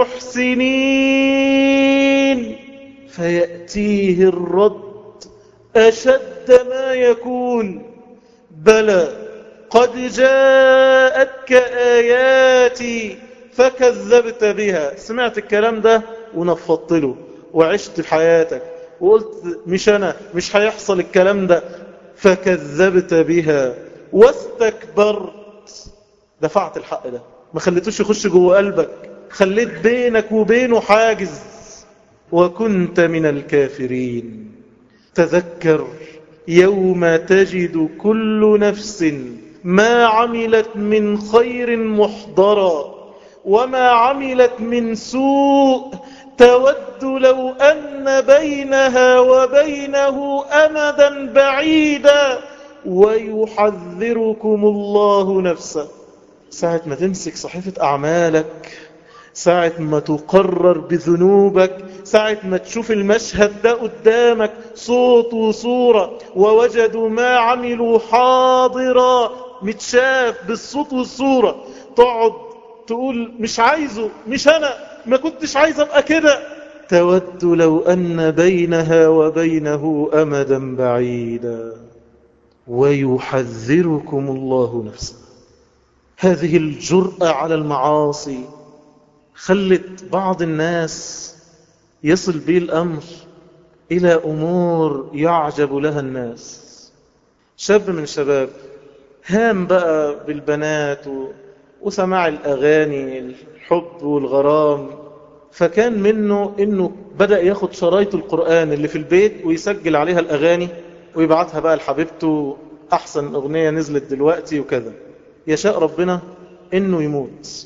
المحسنين، فيأتيه الرد أشد ما يكون: بلى قد جاءتك آياتي فكذبت بها. سمعت الكلام ده ونفضت له وعشت في حياتك وقلت مش أنا، مش هيحصل الكلام ده، فكذبت بها واستكبرت. دفعت الحق ده، ما خليتوش يخش جوه قلبك، خليت بينك وبينه حاجز، وكنت من الكافرين. تذكر يوم تجد كل نفس ما عملت من خير محضرا وما عملت من سوء تود لو أن بينها وبينه أمدا بعيدا ويحذركم الله نفسه. ساعة ما تمسك صحيفة أعمالك، ساعة ما تقرر بذنوبك، ساعة ما تشوف المشهد ده قدامك صوت وصورة ووجدوا ما عملوا حاضرا، متشاف بالصوت والصورة، تقعد تقول مش عايزه، مش أنا، ما كنتش عايز أبقى كده. تود لو أن بينها وبينه أمدا بعيدا ويحذركم الله نفسه. هذه الجرأة على المعاصي خلت بعض الناس يصل به الأمر إلى أمور يعجب لها الناس. شاب من الشباب هام بقى بالبنات وسماع الأغاني، الحب والغرام، فكان منه إنه بدأ ياخد شرايط القرآن اللي في البيت ويسجل عليها الأغاني ويبعتها بقى لحبيبته، أحسن أغنية نزلت دلوقتي وكذا. يشاء ربنا إنه يموت،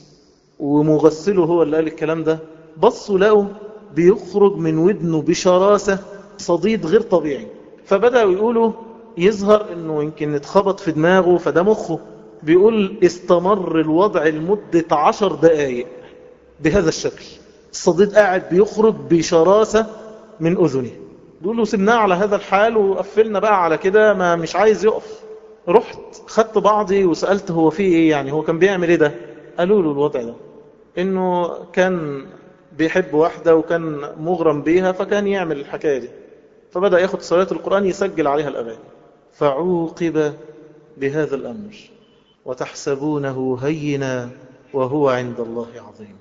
ومغسله هو اللي قال الكلام ده. بصوا لقوا بيخرج من ودنه بشراسة صديد غير طبيعي، فبدأوا يقولوا يظهر إنه يمكن اتخبط في دماغه فده مخه. بيقول استمر الوضع لمدة عشر دقائق بهذا الشكل، الصديد قاعد بيخرج بشراسة من أذنه. بيقولوا سبناه على هذا الحال وقفلنا بقى على كده، ما مش عايز يقف. رحت خدت بعضي وسألت هو فيه ايه، يعني هو كان بيعمل ايه ده؟ قالوا له الوضع ده انه كان بيحب واحدة وكان مغرم بيها فكان يعمل الحكاية دي، فبدأ ياخد صلاة القرآن يسجل عليها الأغاني، فعوقب بهذا الأمر. وتحسبونه هينا وهو عند الله عظيم.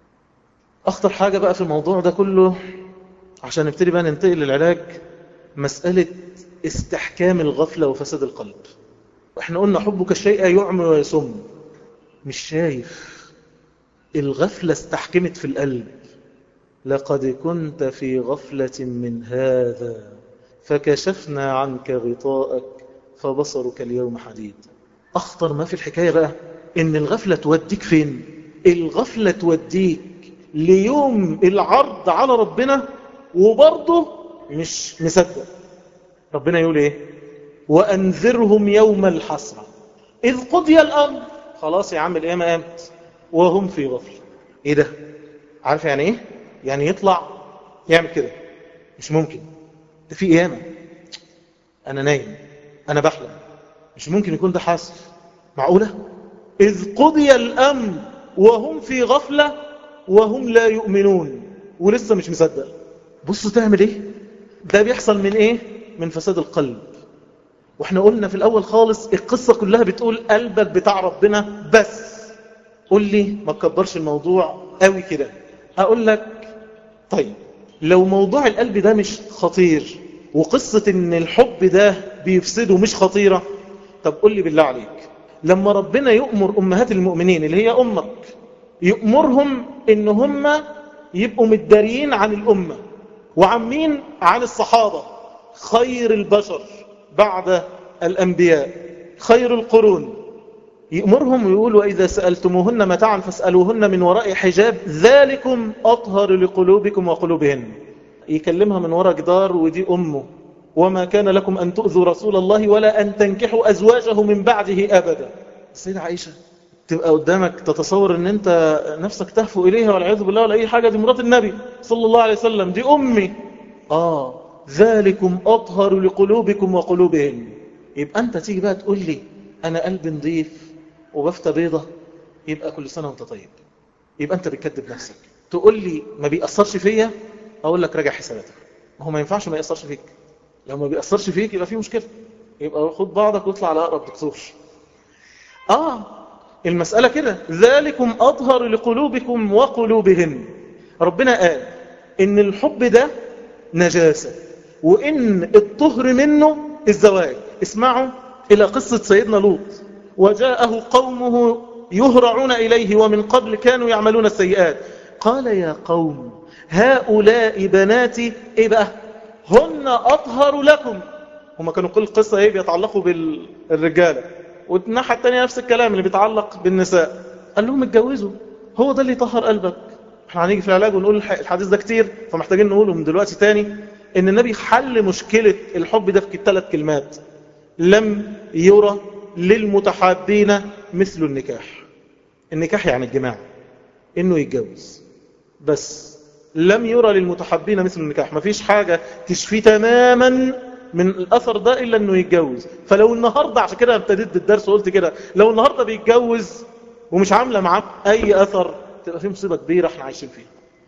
أخطر حاجة بقى في الموضوع ده كله عشان نبتدي بقى ننتقل للعلاج، مسألة استحكام الغفلة وفساد القلب. واحنا قلنا حبك الشيء يعمي ويسم. مش شايف الغفلة استحكمت في القلب. لقد كنت في غفلة من هذا فكشفنا عنك غطاءك فبصرك اليوم حديد. أخطر ما في الحكاية بقى إن الغفلة توديك فين؟ الغفلة توديك ليوم العرض على ربنا وبرضه مش مصدق. ربنا يقول ايه؟ وأنذرهم يوم الحسرة إذ قضي الأمر. خلاص يا عم القيامة قامت وهم في غفلة. ايه ده؟ عارف يعني ايه؟ يعني يطلع يعمل كده، مش ممكن، ده في قيامة، أنا نايم، أنا بحلم، مش ممكن يكون ده حاصل، معقولة؟ إذ قضي الأمر وهم في غفلة وهم لا يؤمنون، ولسه مش مصدق. بصوا تعمل ايه؟ ده بيحصل من ايه؟ من فساد القلب. واحنا قلنا في الأول خالص القصة كلها بتقول قلبك بتاع ربنا بس. قول لي ما تكبرش الموضوع قوي كده. أقول لك طيب لو موضوع القلب ده مش خطير وقصة ان الحب ده بيفسده مش خطيرة، طب قول لي بالله عليك، لما ربنا يؤمر أمهات المؤمنين اللي هي أمك يؤمرهم ان هم يبقوا متداريين عن الأمة وعمين عن الصحابة خير البشر بعد الأنبياء خير القرون، يأمرهم ويقول وإذا سألتموهن متاعا فاسألوهن من وراء حجاب ذلكم أطهر لقلوبكم وقلوبهن. يكلمها من وراء جدار ودي أمه، وما كان لكم أن تؤذوا رسول الله ولا أن تنكحوا أزواجه من بعده أبدا. السيدة عائشة تبقى قدامك تتصور أن أنت نفسك تهفو إليها والعياذ بالله ولا أي حاجة، دي مرات النبي صلى الله عليه وسلم، دي أمي. آه ذلكم أطهر لقلوبكم وقلوبهن. يبقى أنت تيجي بقى تقول لي أنا قلبي نظيف وبفتة بيضة، يبقى كل سنة وانت طيب، يبقى أنت بتكذب نفسك. تقول لي ما بيأثرش فيا، أقول لك راجع حساباتك، هو ما ينفعش ما يأثرش فيك. لو ما بيأثرش فيك يبقى فيه مشكلة، يبقى خد بعضك واطلع على أقرب دكتور. آه المسألة كده، ذلكم أطهر لقلوبكم وقلوبهن. ربنا قال إن الحب ده نجاسة وإن الطهر منه الزواج. اسمعوا إلى قصة سيدنا لوط، وجاءه قومه يهرعون إليه ومن قبل كانوا يعملون السيئات قال يا قوم هؤلاء بناتي إيه بقى هن أطهر لكم. هما كانوا كل قصة إيه بيتعلقوا بالرجالة، والناحية التانية نفس الكلام اللي بيتعلق بالنساء. قال لهم اتجوزوا، هو ده اللي يطهر قلبك. احنا هنيجي في العلاج ونقول الحديث ده كتير فمحتاجين نقوله من دلوقتي تاني، ان النبي حل مشكلة الحب ده في ثلاث كلمات: لم يرى للمتحابين مثل النكاح. النكاح يعني الجماع، انه يتجوز بس. لم يرى للمتحابين مثل النكاح، مفيش حاجة تشفي تماما من الأثر ده إلا أنه يتجوز. فلو النهاردة، عشان كده ابتديت بالدرس وقلت كده، لو النهاردة بيتجوز ومش عاملة معاه أي أثر تبقى فيه مصيبة كبيرة احنا عايشين فيها.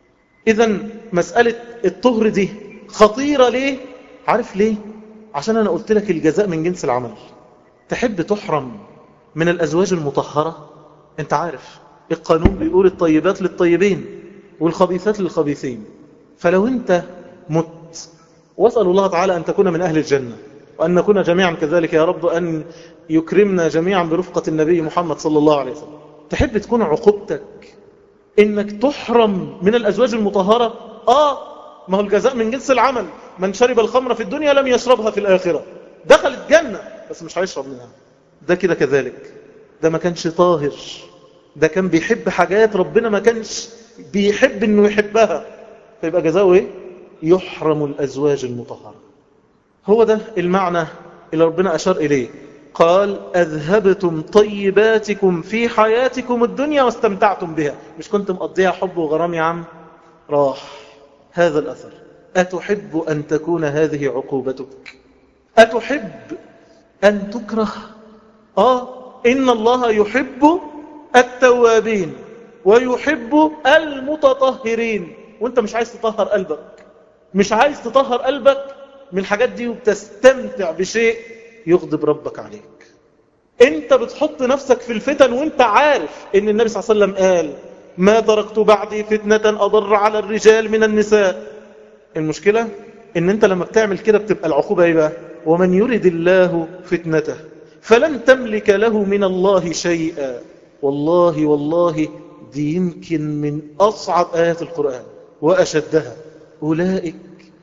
إذن مسألة الطهر دي خطيرة. ليه؟ عارف ليه؟ عشان أنا قلت لك الجزاء من جنس العمل. تحب تحرم من الأزواج المطهرة؟ أنت عارف القانون بيقول الطيبات للطيبين والخبيثات للخبيثين. فلو أنت مت، واسأل الله تعالى أن تكون من أهل الجنة وأن نكون جميعا كذلك يا رب، أن يكرمنا جميعا برفقة النبي محمد صلى الله عليه وسلم. تحب تكون عقوبتك إنك تحرم من الأزواج المطهرة؟ آه ما هو الجزاء من جنس العمل. من شرب الخمر في الدنيا لم يشربها في الآخرة. دخل الجنة بس مش هيشرب منها. ده كده كذلك، ده ما كانش طاهر، ده كان بيحب حاجات ربنا ما كانش بيحب إنه يحبها، فيبقى جزاؤه إيه؟ يحرم الأزواج المطهرة. هو ده المعنى اللي ربنا أشار إليه. قال أذهبتم طيباتكم في حياتكم الدنيا واستمتعتم بها. مش كنت مقضيها حب وغرام يا عم؟ راح هذا الأثر. أتحب أن تكون هذه عقوبتك؟ أتحب أن تكره؟ آه إن الله يحب التوابين ويحب المتطهرين. وانت مش عايز تطهر قلبك، مش عايز تطهر قلبك من الحاجات دي وبتستمتع بشيء يغضب ربك عليك. انت بتحط نفسك في الفتن وانت عارف ان النبي صلى الله عليه وسلم قال ما تركت بعدي فتنة أضر على الرجال من النساء. المشكلة ان انت لما بتعمل كده بتبقى العقوبة ايه بقى؟ ومن يرد الله فتنته فلن تملك له من الله شيئا. والله والله دي يمكن من أصعب آيات القرآن وأشدها. أولئك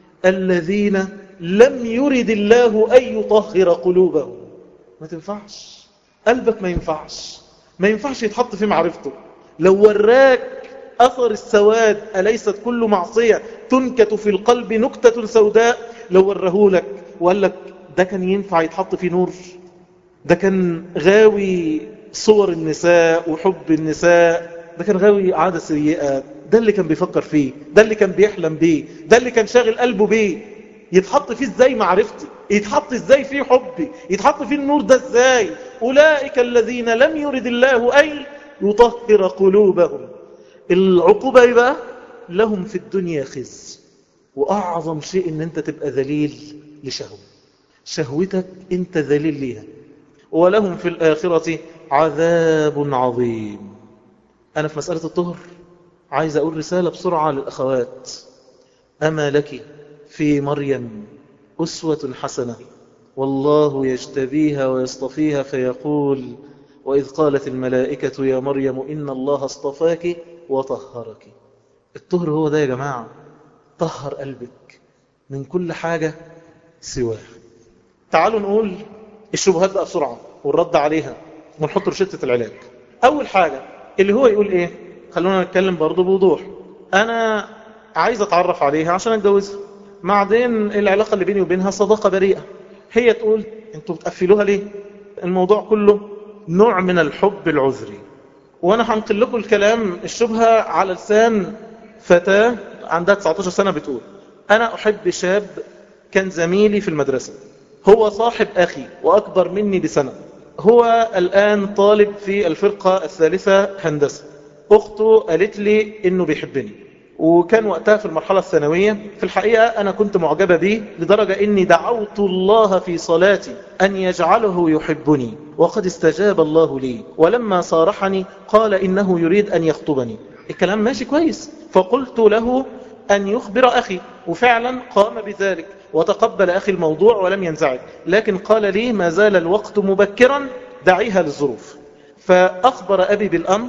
الذين لم يرد الله أن يطهر قلوبهم. ما تنفعش قلبك، ما ينفعش ما ينفعش يتحط في معرفته. لو وراك أثر السواد، أليست كل معصية تنكت في القلب نكتة سوداء؟ لو ورهولك وقال لك ده كان ينفع يتحط في نور، ده كان غاوي صور النساء وحب النساء، ده كان غاوي عادة سيئة، ده اللي كان بيفكر فيه، ده اللي كان بيحلم بيه، ده اللي كان شاغل قلبه بيه، يتحط فيه ازاي معرفتي؟ يتحط ازاي فيه حبي؟ يتحط فيه النور ده ازاي؟ أولئك الذين لم يرد الله أن يطهر قلوبهم. العقوبة يبقى لهم في الدنيا خزي، وأعظم شيء ان انت تبقى ذليل لشهوة. شهوتك انت ذليل ليها. ولهم في الآخرة عذاب عظيم. أنا في مسألة الطهر عايز أقول رسالة بسرعة للأخوات. أما لك في مريم أسوة حسنة، والله يجتبيها ويصطفيها فيقول: وإذ قالت الملائكة يا مريم إن الله اصطفاك وطهرك. الطهر هو ده يا جماعة، طهر قلبك من كل حاجة سواه. تعالوا نقول الشبهات بقى بسرعة والرد عليها ونحط رشدة العلاج. أول حاجة اللي هو يقول إيه؟ خلونا نتكلم برضو بوضوح. أنا عايز أتعرف عليها عشان أتجوزها، بعدين العلاقة اللي بيني وبينها صداقة بريئة. هي تقول أنتوا بتقفلوها ليه؟ الموضوع كله نوع من الحب العذري. وأنا هنقل لكم الكلام الشبهة على لسان فتاة عندها تسعة عشر سنة بتقول: أنا أحب شاب كان زميلي في المدرسة، هو صاحب أخي وأكبر مني بسنة، هو الآن طالب في الفرقة الثالثة هندسة. أخته قالت لي إنه بيحبني، وكان وقتها في المرحلة الثانوية. في الحقيقة أنا كنت معجبة به لدرجة إني دعوت الله في صلاتي أن يجعله يحبني، وقد استجاب الله لي. ولما صارحني قال إنه يريد أن يخطبني. الكلام ماشي كويس، فقلت له أن يخبر أخي، وفعلا قام بذلك وتقبل أخي الموضوع ولم ينزعج، لكن قال لي ما زال الوقت مبكرا، دعيها للظروف. فأخبر أبي بالأمر،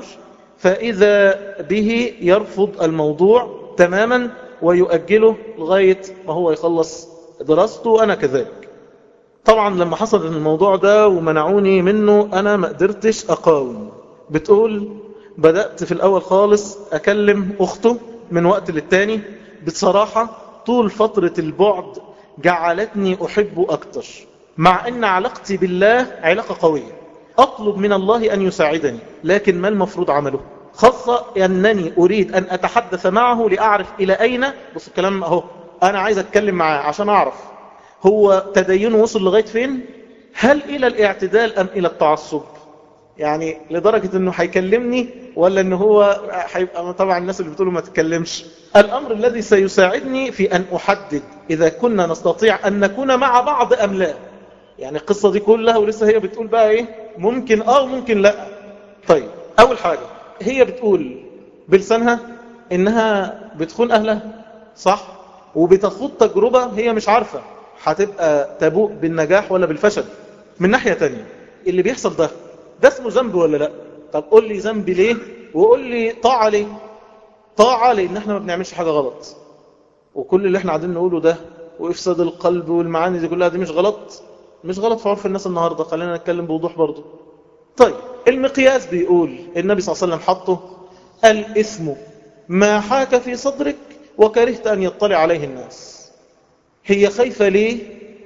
فإذا به يرفض الموضوع تماما ويؤجله لغاية ما هو يخلص دراسته، وأنا كذلك. طبعا لما حصل الموضوع ده ومنعوني منه أنا ما قدرتش أقاوم. بتقول بدأت في الأول خالص أكلم أخته من وقت للتاني. بصراحة طول فترة البعد جعلتني أحبه أكتر، مع أن علاقتي بالله علاقة قوية، أطلب من الله أن يساعدني، لكن ما المفروض عمله؟ خاصة أنني أريد أن أتحدث معه لأعرف إلى أين. بص الكلام أهو، أنا عايز أتكلم معاه عشان أعرف هو تدينه وصل لغاية فين، هل إلى الاعتدال أم إلى التعصب؟ يعني لدرجة أنه هيكلمني ولا أنه هو هيبقى طبعا الناس اللي بتقوله ما تتكلمش. الأمر الذي سيساعدني في أن أحدد إذا كنا نستطيع أن نكون مع بعض أم لا. يعني القصة دي كلها ولسه هي بتقول بقى إيه، ممكن آه ممكن لا. طيب أول حاجة هي بتقول بلسانها إنها بتخون أهلها، صح؟ وبتخوض تجربة هي مش عارفة هتبقى تبوء بالنجاح ولا بالفشل. من ناحية تانية اللي بيحصل ده ده اسمه ذنب ولا لا؟ طب قول لي ذنب ليه وقول لي طاعة ليه. طاعة لأن احنا ما بنعملش حاجة غلط، وكل اللي احنا قاعدين نقوله ده وإفساد القلب والمعاني دي كلها دي مش غلط، مش غلط في عرف الناس النهاردة. خلينا نتكلم بوضوح برضو. طيب المقياس بيقول النبي صلى الله عليه وسلم حطه: الإثم ما حاك في صدرك وكرهت أن يطلع عليه الناس. هي خايفة ليه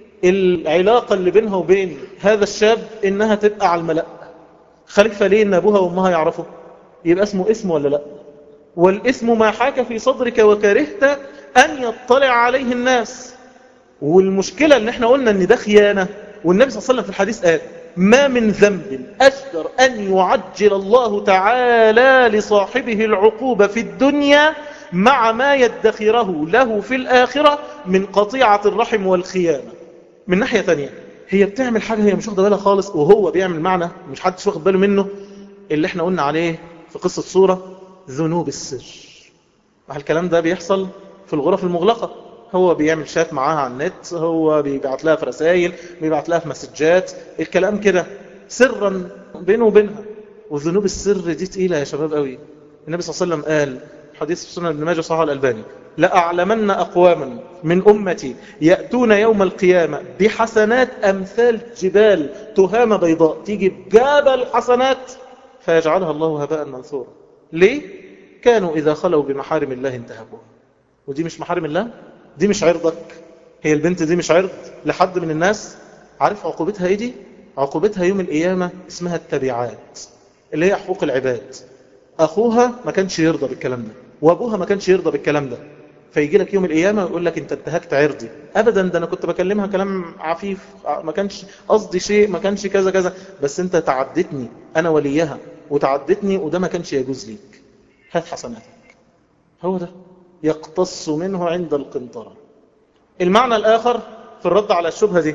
العلاقة اللي بينها وبين هذا الشاب إنها تبقى على الملأ؟ خايفة ليه إن أبوها وأمها يعرفوا؟ يبقى اسمه اسم ولا لا؟ والاسم ما حاك في صدرك وكرهت أن يطلع عليه الناس. والمشكلة ان احنا قلنا ان ده خيانة، والنبي صلى الله عليه وسلم في الحديث قال: ما من ذنب أجدر أن يعجل الله تعالى لصاحبه العقوبة في الدنيا مع ما يدخره له في الآخرة من قطيعة الرحم والخيانة. من ناحية تانية هي بتعمل حاجة هي مش واخده بالها خالص، وهو بيعمل معنى مش حدش واخد باله منه، اللي احنا قلنا عليه في قصة سورة ذنوب السر. الكلام ده بيحصل في الغرف المغلقة، هو بيعمل شات معاها على النت، هو بيبعت لها في رسائل، بيبعت لها في مسجات، الكلام كده سرا بينه وبينها. وذنوب السر دي تقيلة يا شباب قوي. النبي صلى الله عليه وسلم قال حديث في سنن ابن ماجه صحيح الألباني: لأعلمن أقواما من أمتي يأتون يوم القيامة بحسنات أمثال جبال تهامة بيضاء، تيجي بجبل حسنات فيجعلها الله هباء منثورا. ليه؟ كانوا إذا خلوا بمحارم الله انتهكوها. ودي مش محارم الله، دي مش عرضك. هي البنت دي مش عرض لحد من الناس. عارف عقوبتها ايه دي؟ عقوبتها يوم القيامة اسمها التبعات، اللي هي حقوق العباد. أخوها ما كانش يرضى بالكلام ده، وأبوها ما كانش يرضى بالكلام ده، فيجي لك يوم القيامة ويقول لك انت انتهكت عرضي. أبدا، ده أنا كنت بكلمها كلام عفيف، ما كانش قصدي شيء، ما كانش كذا كذا، بس انت تعدتني، أنا وليها وتعدتني، وده ما كانش يجوز ليك، هات حسناتك. هو ده يقتص منه عند القنطرة. المعنى الآخر في الرد على الشبهة دي: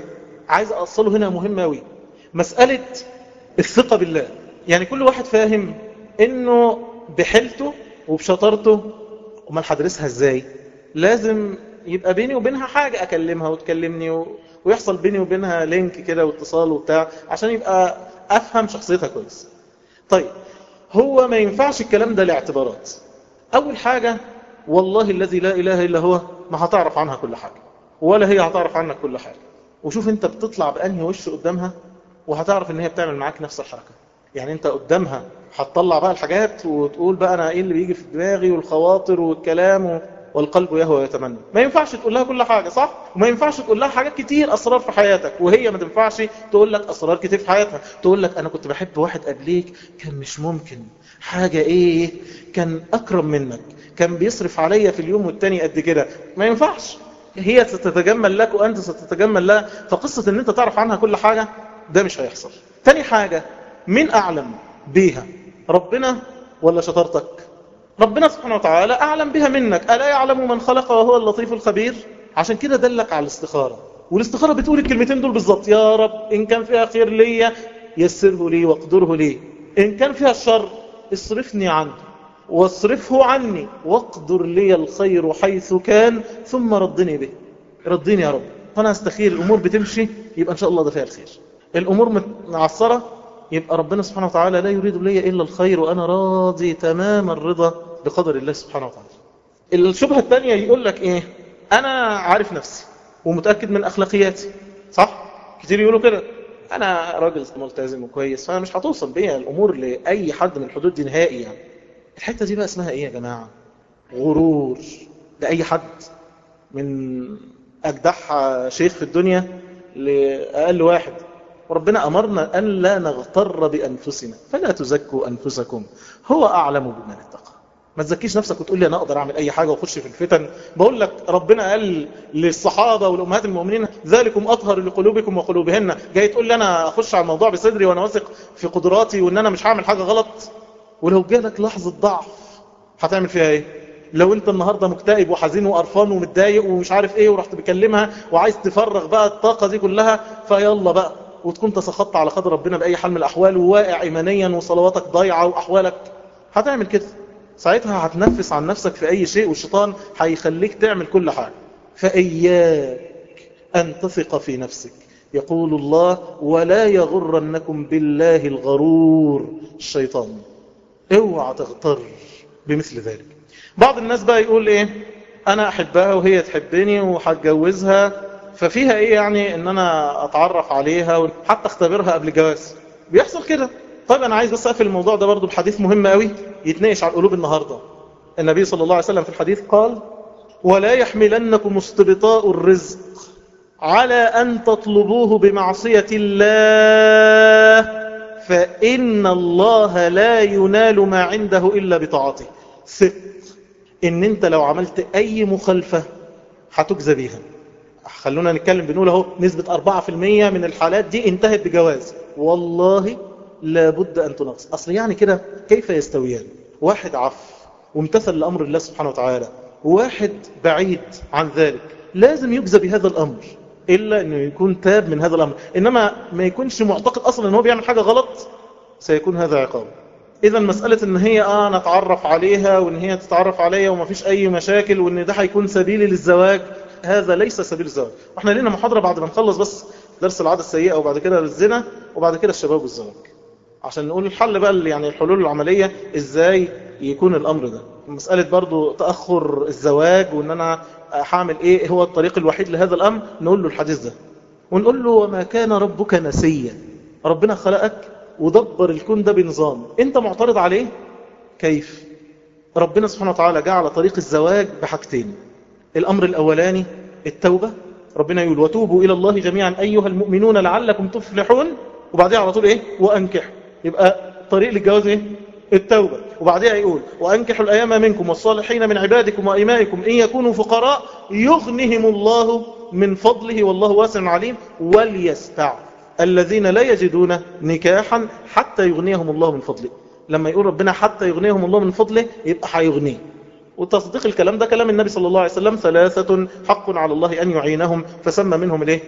عايز أصله هنا مهم أوي، مسألة الثقة بالله. يعني كل واحد فاهم إنه بحيلته وبشطارته، وما هدرسها إزاي؟ لازم يبقى بيني وبينها حاجة أكلمها وتكلمني و... ويحصل بيني وبينها لينك كده واتصال وبتاع عشان يبقى أفهم شخصيتها كويس. طيب هو ما ينفعش الكلام ده لاعتبارات. أول حاجة والله الذي لا إله إلا هو ما هتعرف عنها كل حاجة، ولا هي هتعرف عنك كل حاجة. وشوف انت بتطلع بأنهي وش قدامها وهتعرف ان هي بتعمل معاك نفس الحركة. يعني انت قدامها هتطلع بقى الحاجات وتقول بقى انا ايه اللي بيجي في دماغي والخواطر والكلام والقلب يهوى ويتمنى. ما ينفعش تقول لها كل حاجة صح، وما ينفعش تقول لها حاجات كتير اسرار في حياتك، وهي ما تنفعش تقول لك اسرار كتير في حياتها. تقول لك انا كنت بحب واحد قبليك كان مش ممكن حاجة ايه، كان اكرم منك، كان بيصرف عليا في اليوم والتاني قد كده. ما ينفعش. هي ستتجمل لك وانت ستتجمل لها. فقصة ان انت تعرف عنها كل حاجة ده مش هيحصل. تاني حاجة، مين اعلم بيها، ربنا ولا شطارتك؟ ربنا سبحانه وتعالى اعلم بها منك. الا يعلم من خلق وهو اللطيف الخبير؟ عشان كده دلك على الاستخارة. والاستخارة بتقول الكلمتين دول بالظبط، يا رب ان كان فيها خير لي يسره لي واقدره لي، ان كان فيها الشر اصرفني عنه واصرفه عني واقدر لي الخير حيث كان ثم ردني به. رديني يا رب. فانا استخير الامور بتمشي يبقى ان شاء الله ده فيها الخير. الامور معصرة يبقى ربنا سبحانه وتعالى لا يريد لي الا الخير وانا راضي تمام الرضا بقدر الله سبحانه وتعالى. الشبهة الثانية يقول لك ايه، انا عارف نفسي ومتأكد من اخلاقياتي صح، كتير يقولوا كده، انا راجل ملتزم وكويس فانا مش هتوصل بيا الامور لاي حد من الحدود دي نهائي. يعني الحتة دي بقى اسمها ايه يا جماعة؟ غرور لأي حد، من أجدح شيخ في الدنيا لأقل واحد. وربنا أمرنا أن لا نغتر بأنفسنا فلا تزكوا أنفسكم هو أعلم بمن اتقى. ما تزكيش نفسك وتقول لي أنا أقدر أعمل أي حاجة وأخش في الفتن. بقول لك ربنا قال للصحابة والأمهات المؤمنين ذلكم أطهر لقلوبكم وقلوبهن. جاي تقول لي أنا أخش على الموضوع بصدري وأنا واثق في قدراتي وأن أنا مش هعمل حاجة غلط؟ ولو جالك لحظة ضعف هتعمل فيها ايه؟ لو انت النهاردة مكتئب وحزين وقرفان ومتضايق ومش عارف ايه ورحت بكلمها وعايز تفرغ بقى الطاقة دي كلها، فيلا بقى وتكون تسخطت على قدر ربنا بأي حال من الأحوال وواقع إيمانيا وصلواتك ضايعة وأحوالك، هتعمل كده. ساعتها هتنفس عن نفسك في أي شيء والشيطان هيخليك تعمل كل حاجة. فإياك أن تثق في نفسك. يقول الله ولا يغرنكم بالله الغرور الشيطان. اوعى تغتر بمثل ذلك. بعض الناس بقى يقول ايه، انا احبها وهي تحبني وهتجوزها، ففيها ايه يعني ان انا اتعرف عليها وحتى اختبرها قبل جواز؟ بيحصل كده. طيب انا عايز بس اقفل الموضوع ده، برضو الحديث مهم قوي يتناقش على القلوب النهاردة. النبي صلى الله عليه وسلم في الحديث قال ولا يحملنكم استبطاء الرزق على ان تطلبوه بمعصية الله فإن الله لا ينال ما عنده إلا بطاعته. ثق إن أنت لو عملت أي مخالفة هتجزى بيها. خلونا نتكلم بنقول اهو نسبة أربعة في المية من الحالات دي انتهت بجواز، والله لابد أن تنقص. أصل يعني كده كيف يستويان؟ واحد عف وامتثل لأمر الله سبحانه وتعالى، وواحد بعيد عن ذلك، لازم يجزى بهذا الأمر إلا أنه يكون تاب من هذا الأمر. إنما ما يكونش معتقد أصلا أنه بيعمل حاجة غلط، سيكون هذا عقاب. إذا مسألة أن هي آه نتعرف عليها وأن هي تتعرف عليها وما فيش أي مشاكل وأن ده هيكون سبيلي للزواج، هذا ليس سبيل الزواج. وإحنا لنا محاضرة بعد ما نخلص بس درس العادة السيئة وبعد كده للزنا وبعد كده الشباب والزواج، عشان نقول الحل بقى، يعني الحلول العملية إزاي يكون الأمر ده. مسألة برضو تأخر الزواج وأن أنا هعمل إيه هو الطريق الوحيد لهذا الأمر، نقول له الحديث ده ونقول له وما كان ربك نسيا. ربنا خلقك ودبر الكون ده بنظام، أنت معترض عليه؟ كيف؟ ربنا سبحانه وتعالى جعل طريق الزواج بحاجتين. الأمر الأولاني التوبة، ربنا يقول وتوبوا إلى الله جميعا أيها المؤمنون لعلكم تفلحون، وبعدها على طول إيه؟ وأنكح. يبقى طريق للجواز إيه؟ التوبة. وبعدها يقول وأنكحوا الأيام منكم والصالحين من عبادكم وإمائكم إن يكونوا فقراء يغنهم الله من فضله والله واسع عليم وليستعف الذين لا يجدون نكاحا حتى يغنيهم الله من فضله. لما يقول ربنا حتى يغنيهم الله من فضله يبقى هيغنيه. وتصديق الكلام ده كلام النبي صلى الله عليه وسلم ثلاثة حق على الله أن يعينهم، فسمى منهم الايه؟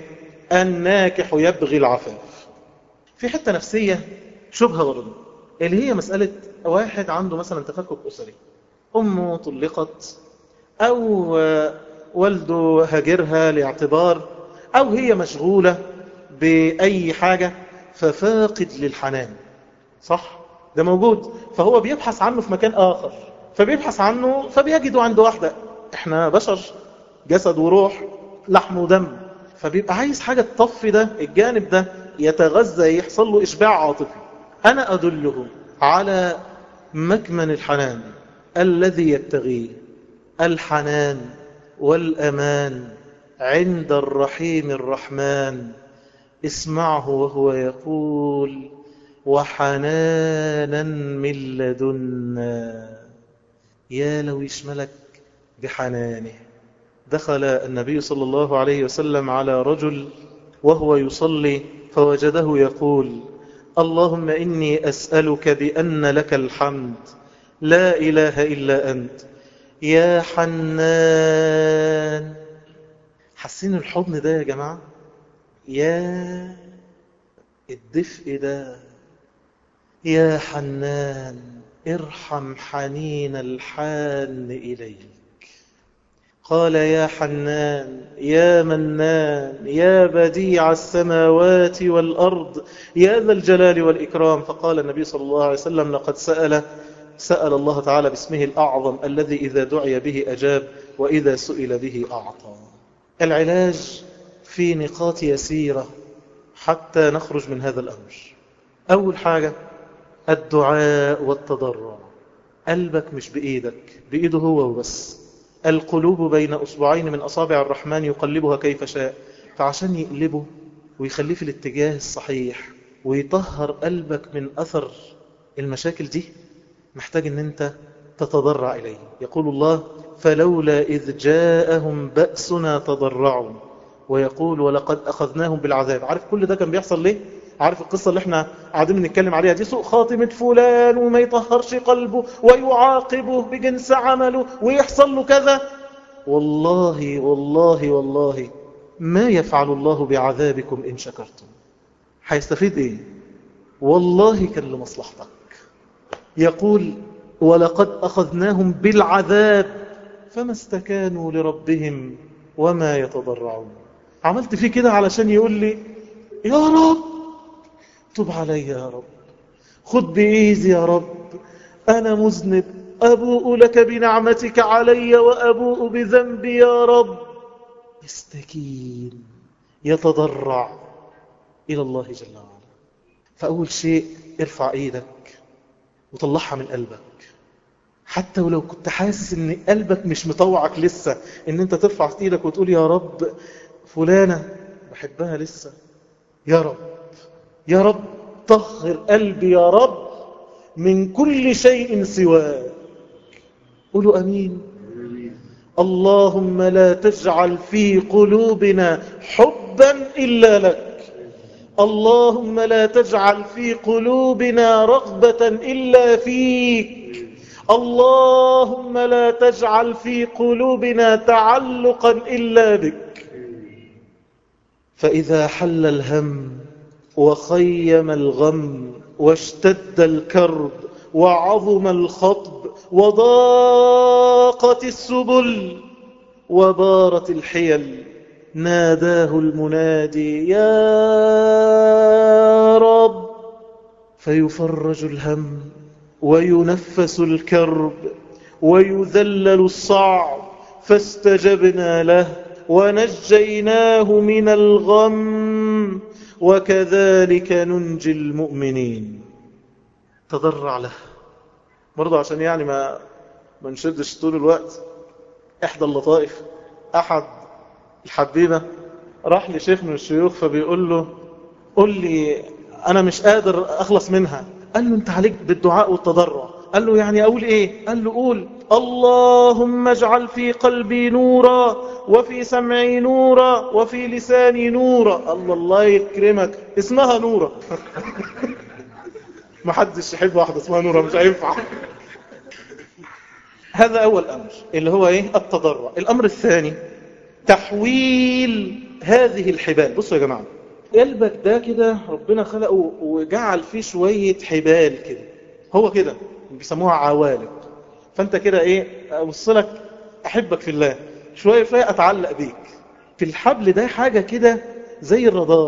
الناكح يبغي العفاف. في حتة نفسية شبهة برضه، اللي هي مسألة واحد عنده مثلا تفكك أسري، أمه طلقت أو والده هاجرها لاعتبار، أو هي مشغولة بأي حاجة ففاقد للحنان. صح؟ ده موجود. فهو بيبحث عنه في مكان آخر، فبيبحث عنه فبيجده عند واحدة. احنا بشر، جسد وروح، لحم ودم، فبيبقى عايز حاجة تطفي ده الجانب ده، يتغذى، يحصل له إشباع عاطفي. أنا أدله على مكمن الحنان الذي يبتغيه، الحنان والأمان عند الرحيم الرحمن. اسمعه وهو يقول وحنانا من لدنا. يا لو يشملك بحنانه. دخل النبي صلى الله عليه وسلم على رجل وهو يصلي فوجده يقول اللهم إني أسألك بأن لك الحمد لا إله إلا أنت يا حنان. حسين الحضن ده يا جماعة، يا الدفء ده، يا حنان ارحم حنين الحان إليك. قال يا حنان يا منان يا بديع السماوات والأرض يا ذا الجلال والإكرام. فقال النبي صلى الله عليه وسلم لقد سأل سأل الله تعالى باسمه الأعظم الذي إذا دعي به أجاب وإذا سئل به أعطى. العلاج في نقاط يسيرة حتى نخرج من هذا الأمر. أول حاجة الدعاء والتضرع. قلبك مش بإيدك، بإيده هو وبس. القلوب بين أصبعين من أصابع الرحمن يقلبها كيف شاء. فعشان يقلبه ويخليه في الاتجاه الصحيح ويطهر قلبك من أثر المشاكل دي، محتاج ان انت تتضرع إليه. يقول الله فلولا إذ جاءهم بأسنا تضرعوا، ويقول ولقد أخذناهم بالعذاب. عارف كل ده كان بيحصل ليه؟ عارف القصة اللي احنا قاعدين نتكلم عليها دي، سوء خاتمة فلان وما يطهرش قلبه ويعاقبه بجنس عمله ويحصل له كذا. والله والله والله ما يفعل الله بعذابكم إن شكرتم. هيستفيد ايه؟ والله كان لمصلحتك. يقول ولقد أخذناهم بالعذاب فما استكانوا لربهم وما يتضرعون. عملت فيه كده علشان يقول لي يا رب تب علي يا رب، خد بإيدي يا رب، أنا مذنب، أبوء لك بنعمتك علي وأبوء بذنبي يا رب. يستكين، يتضرع إلى الله جل وعلا. فأول شيء ارفع إيدك وطلعها من قلبك، حتى ولو كنت حاسس ان قلبك مش مطوعك لسه ان انت ترفع ايدك وتقول يا رب فلانة بحبها لسه، يا رب يا رب طهر قلبي يا رب من كل شيء سواك. قولوا امين. اللهم لا تجعل في قلوبنا حبا الا لك، اللهم لا تجعل في قلوبنا رغبة إلا فيك، اللهم لا تجعل في قلوبنا تعلقا إلا بك. فإذا حل الهم وخيم الغم واشتد الكرب وعظم الخطب وضاقت السبل وبارت الحيل، ناداه المنادي يا رب، فيفرج الهم وينفس الكرب ويذلل الصعب. فاستجبنا له ونجيناه من الغم وكذلك ننجي المؤمنين. تضرع له برضو عشان يعني ما ما نشدش طول الوقت. احدى اللطائف، احد الحبيبة راح لشيخ من الشيوخ فبيقول له قل لي أنا مش قادر أخلص منها. قال له أنت عليك بالدعاء والتضرع. قال له يعني أقول إيه؟ قال له قول اللهم اجعل في قلبي نورا وفي سمعي نورا وفي لساني نورا. الله الله يكرمك، اسمها نورا. ما حدش يحب واحدة اسمها نورا، مش هينفع. هذا أول أمر اللي هو إيه؟ التضرع. الأمر الثاني تحويل هذه الحبال. بصوا يا جماعة، قلبك ده كده ربنا خلقه وجعل فيه شوية حبال كده، هو كده بيسموها عوالق. فانت كده ايه، اوصلك احبك في الله شوية شوية، اتعلق بيك في الحبل ده. حاجة كده زي الرادار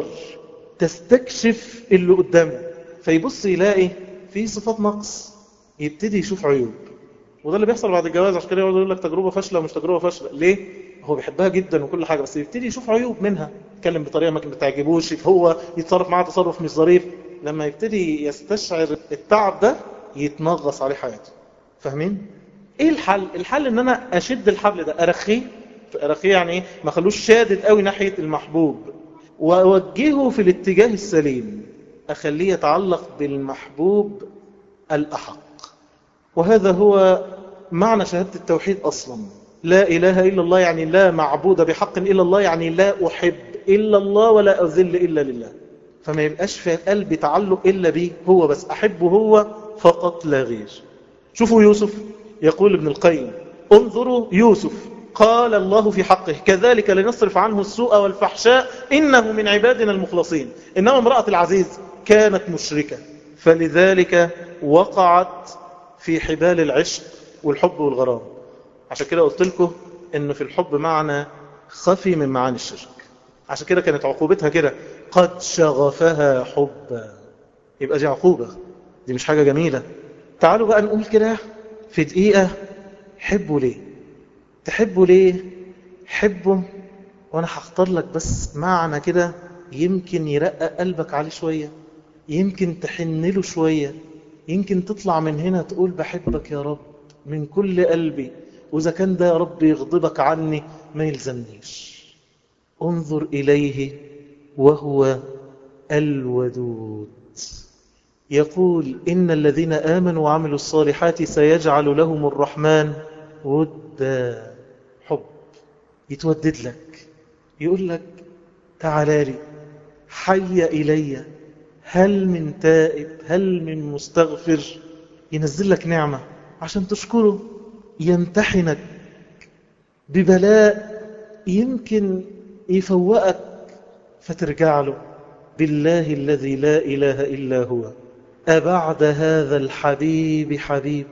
تستكشف اللي قدامه، فيبص يلاقي فيه صفات نقص، يبتدي يشوف عيوب. وده اللي بيحصل بعد الجواز، عشان كده يقعد يقول لك تجربة فاشلة ومش تجربة فاشلة. ليه؟ هو بيحبها جدا وكل حاجة، بس يبتدي يشوف عيوب منها، يتكلم بطريقة ما بتعجبوش، هو يتصرف معاه تصرف مش ظريف. لما يبتدي يستشعر التعب ده يتنغص عليه حياته. فاهمين؟ ايه الحل؟ الحل ان انا اشد الحبل ده، ارخيه. ارخيه يعني ايه؟ ما خلوش شادد قوي ناحية المحبوب، واوجهه في الاتجاه السليم، اخليه يتعلق بالمحبوب الأحق. وهذا هو معنى شهادة التوحيد أصلا. لا إله إلا الله يعني لا معبود بحق إلا الله، يعني لا أحب إلا الله ولا أذل إلا لله. فما يبقاش في قلبي تعلق إلا به هو بس، أحبه هو فقط لا غير. شوفوا يوسف، يقول ابن القيم: انظروا يوسف، قال الله في حقه: كذلك لنصرف عنه السوء والفحشاء إنه من عبادنا المخلصين. إنما امرأة العزيز كانت مشركة، فلذلك وقعت في حبال العشق والحب والغرام. عشان كده قلت لكم إنه في الحب معنى خفي من معاني الشرك. عشان كده كانت عقوبتها كده: قد شغفها حبا. يبقى دي عقوبة، دي مش حاجة جميلة. تعالوا بقى نقول كده في دقيقة: حبوا ليه؟ تحبوا ليه؟ حبوا. وانا هختار لك بس معنى كده يمكن يرقق قلبك عليه شوية، يمكن تحن له شوية، يمكن تطلع من هنا تقول بحبك يا رب من كل قلبي، وإذا كان ده يا رب يغضبك عني ما يلزمنيش. انظر إليه وهو الودود. يقول: إن الذين آمنوا وعملوا الصالحات سيجعل لهم الرحمن ودا. حب، يتودد لك، يقول لك: تعالى لي، حي إلي، هل من تائب، هل من مستغفر. ينزل لك نعمة عشان تشكره، يمتحنك ببلاء يمكن يفوقك فترجع له. بالله الذي لا إله إلا هو، أبعد هذا الحبيب حبيب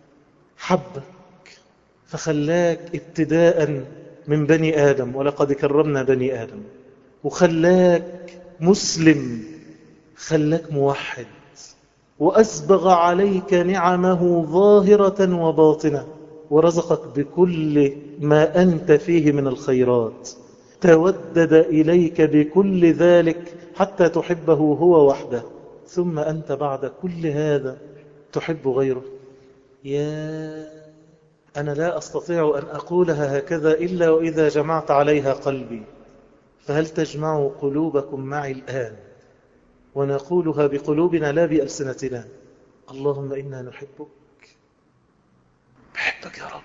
حبك فخلاك ابتداء من بني آدم، ولقد كرمنا بني آدم، وخلاك مسلم، خلاك موحد، وأسبغ عليك نعمه ظاهرة وباطنة، ورزقك بكل ما أنت فيه من الخيرات، تودد إليك بكل ذلك حتى تحبه هو وحده. ثم أنت بعد كل هذا تحب غيره. يا أنا لا أستطيع أن أقولها هكذا إلا وإذا جمعت عليها قلبي، فهل تجمع قلوبكم معي الآن ونقولها بقلوبنا لا بألسنتنا؟ اللهم إنا نحبك. بحبك يا رب.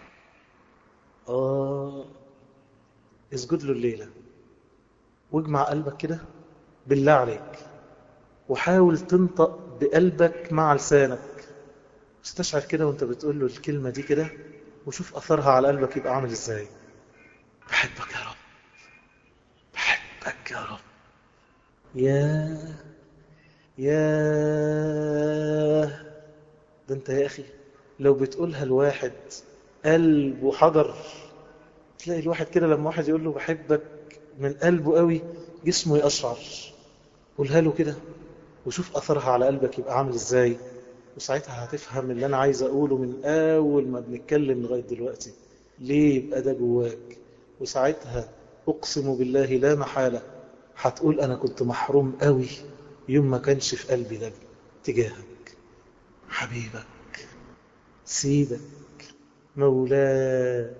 آه اسجد له الليلة واجمع قلبك كده بالله عليك، وحاول تنطق بقلبك مع لسانك. استشعر كده وانت بتقول له الكلمة دي كده، وشوف أثرها على قلبك يبقى عامل ازاي. بحبك يا رب، بحبك يا رب. يا يا ده انت يا أخي لو بتقولها الواحد قلب وحجر، تلاقي الواحد كده لما واحد يقول له بحبك من قلبه قوي جسمه يقشعر. قولها له كده وشوف أثرها على قلبك يبقى عامل ازاي، وساعتها هتفهم اللي أنا عايز أقوله من أول ما بنتكلم لغاية دلوقتي ليه يبقى ده جواك. وساعتها أقسم بالله لا محالة هتقول أنا كنت محروم قوي يوم ما كانش في قلبي ده تجاهك. حبيبك، سيدك، مولاك.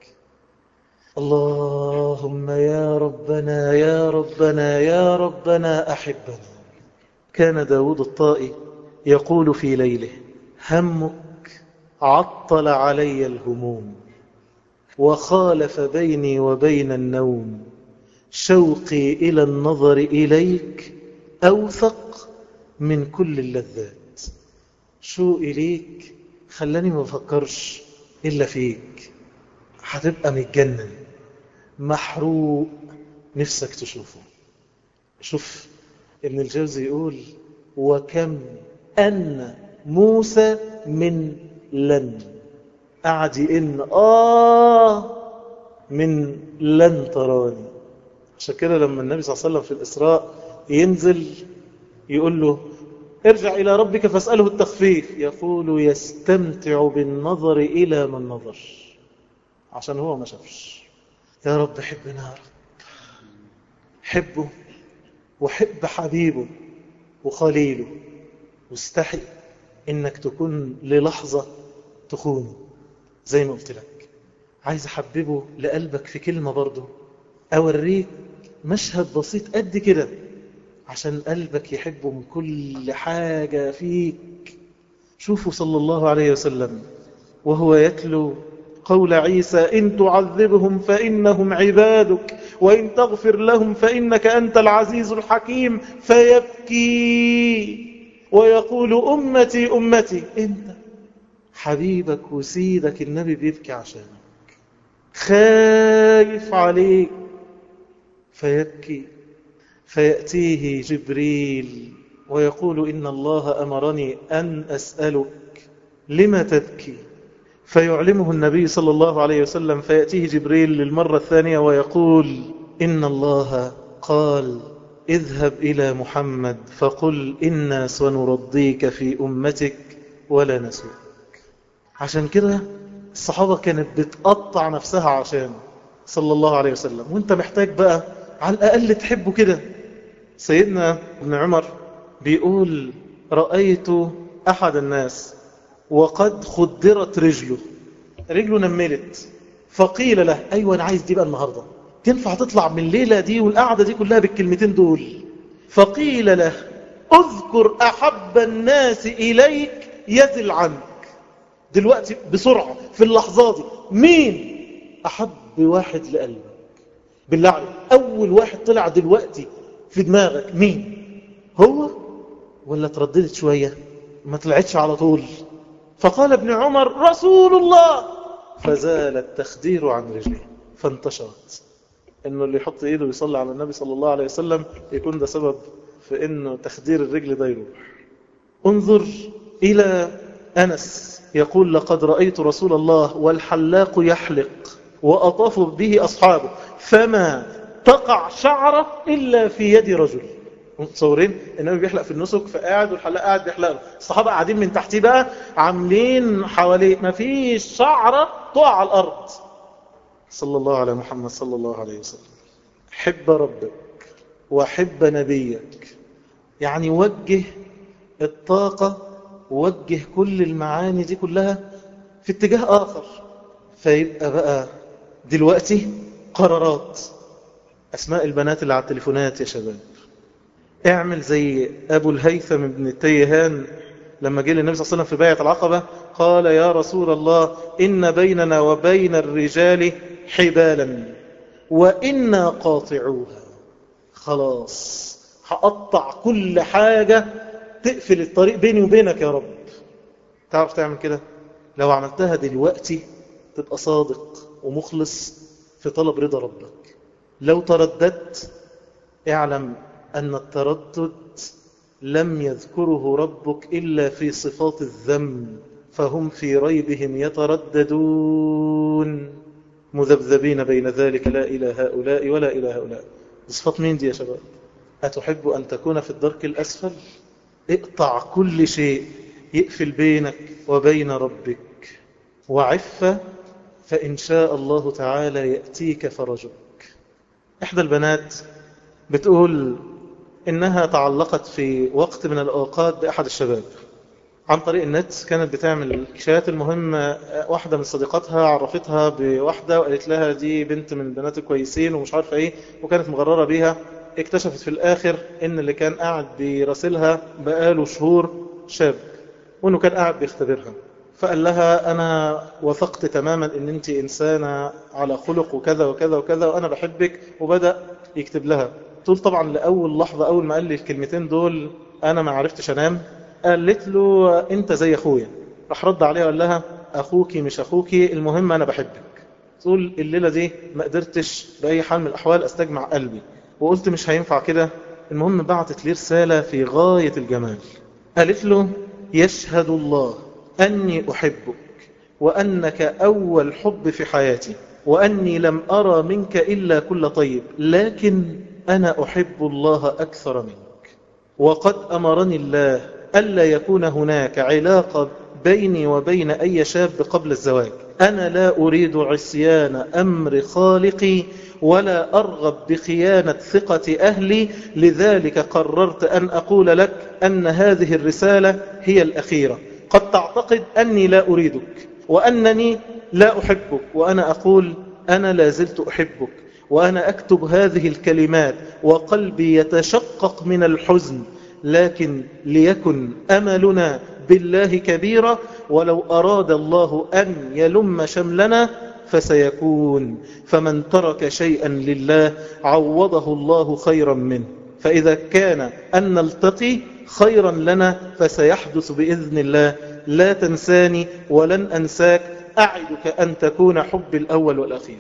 اللهم يا ربنا يا ربنا يا ربنا أحبنا. كان داود الطائي يقول في ليله: همك عطل علي الهموم، وخالف بيني وبين النوم، شوقي إلى النظر إليك أوثق من كل اللذات. شوقي ليك خلاني ما بفكرش إلا فيك. هتبقى متجنن محروق نفسك تشوفه. شوف ابن الجوزي يقول وكم أن موسى من لن، قعد إن آه من لن تراني. عشان كده لما النبي صلى الله عليه وسلم في الإسراء ينزل يقول له ارجع إلى ربك فاسأله التخفيف، يقول يستمتع بالنظر إلى من نظر، عشان هو ما شافش. يا رب حبنا يا رب، حبه وحب حبيبه وخليله، واستحي إنك تكون للحظة تخونه. زي ما قلت لك عايز أحببه لقلبك في كلمة برضه، أوريك مشهد بسيط قد كده عشان قلبك يحبه من كل حاجة فيك. شوفوا صلى الله عليه وسلم وهو يتلو قول عيسى إن تعذبهم فإنهم عبادك وإن تغفر لهم فإنك أنت العزيز الحكيم، فيبكي ويقول أمتي أمتي. أنت حبيبك وسيدك النبي بيبكي عشانك، خايف عليك، فيبكي. فيأتيه جبريل ويقول إن الله أمرني أن أسألك لما تبكي، فيعلمه النبي صلى الله عليه وسلم. فيأتيه جبريل للمرة الثانية ويقول إن الله قال اذهب إلى محمد فقل إنا سنرضيك في أمتك ولا نسوك. عشان كده الصحابة كانت بتقطع نفسها عشان صلى الله عليه وسلم، وانت محتاج بقى على الأقل تحبه كده. سيدنا ابن عمر بيقول رأيت أحد الناس وقد خدرت رجله، رجله نملت، فقيل له أيوة أنا عايز دي بقى النهاردة، تنفع تطلع من الليلة دي والقعدة دي كلها بالكلمتين دول. فقيل له اذكر أحب الناس إليك يزل عنك. دلوقتي بسرعة في اللحظة دي مين أحب واحد لقلبك؟ بالله عليك أول واحد طلع دلوقتي في دماغك مين؟ هو ولا ترددت شوية ما طلعتش على طول؟ فقال ابن عمر رسول الله، فزال التخدير عن رجله فانتشرت. انه اللي يحط ايده ويصلي على النبي صلى الله عليه وسلم يكون ده سبب في انه تخدير الرجل ده يروح. انظر الى انس يقول لقد رأيت رسول الله والحلاق يحلق وأطاف به أصحابه فما تقع شعرة إلا في يد رجل. متصورين النبي بيحلق في النسك فقاعد والحلاق قاعد بيحلق له، الصحابة قاعدين من تحتيه بقى عاملين حواليه، ما فيش شعرة تقع على الأرض. صلى الله على محمد صلى الله عليه وسلم. حب ربك وحب نبيك، يعني وجه الطاقة ووجه كل المعاني دي كلها في اتجاه آخر. فيبقى بقى دلوقتي قرارات. أسماء البنات اللي على التليفونات يا شباب، اعمل زي أبو الهيثم بن التيهان لما جه للنبي صلى الله عليه وسلم في بيعة العقبة قال يا رسول الله إن بيننا وبين الرجال حبالا وإنا قاطعوها. خلاص هقطع كل حاجة تقفل الطريق بيني وبينك يا رب. تعرف تعمل كده؟ لو عملتها دلوقتي تبقى صادق ومخلص في طلب رضا ربك. لو ترددت اعلم أن التردد لم يذكره ربك إلا في صفات الذم، فهم في ريبهم يترددون مذبذبين بين ذلك لا إلى هؤلاء ولا إلى هؤلاء. صفات مين دي يا شباب؟ أتحب أن تكون في الدرك الأسفل؟ اقطع كل شيء يقفل بينك وبين ربك وعفة، فإن شاء الله تعالى يأتيك فرجك. إحدى البنات بتقول إنها تعلقت في وقت من الأوقات بأحد الشباب عن طريق النت، كانت بتعمل شات. المهم واحدة من صديقاتها عرفتها بواحدة وقالت لها دي بنت من البنات الكويسين ومش عارفة إيه، وكانت مغررة بيها. اكتشفت في الآخر إن اللي كان قاعد بيراسلها بقاله شهور شاب، وإنه كان قاعد بيختبرها. فقال لها أنا وثقت تماما إن أنت إنسانة على خلق وكذا وكذا وكذا وأنا بحبك، وبدأ يكتب لها. تقول طبعا لأول لحظة أول ما قال لي الكلمتين دول أنا ما عرفتش أنام. قالت له أنت زي أخويا. راح رد عليها وقال لها أخوكي مش أخوكي، المهم أنا بحبك. تقول الليلة دي ما قدرتش بأي حال من الأحوال أستجمع قلبي وقلت مش هينفع كده. المهم بعتت لي رسالة في غاية الجمال، قالت له: يشهد الله أني أحبك وأنك أول حب في حياتي، وأني لم أرى منك إلا كل طيب، لكن أنا أحب الله أكثر منك، وقد أمرني الله ألا يكون هناك علاقة بيني وبين أي شاب قبل الزواج. أنا لا أريد عصيان أمر خالقي ولا أرغب بخيانة ثقة أهلي، لذلك قررت أن أقول لك أن هذه الرسالة هي الأخيرة. قد تعتقد أني لا أريدك وأنني لا أحبك، وأنا أقول أنا لا زلت أحبك، وأنا أكتب هذه الكلمات وقلبي يتشقق من الحزن، لكن ليكن أملنا بالله كبيرا، ولو أراد الله أن يلم شملنا فسيكون، فمن ترك شيئا لله عوضه الله خيرا منه، فإذا كان أن نلتقي خيرا لنا فسيحدث بإذن الله. لا تنساني ولن أنساك، أعدك أن تكون حب الأول والأخير.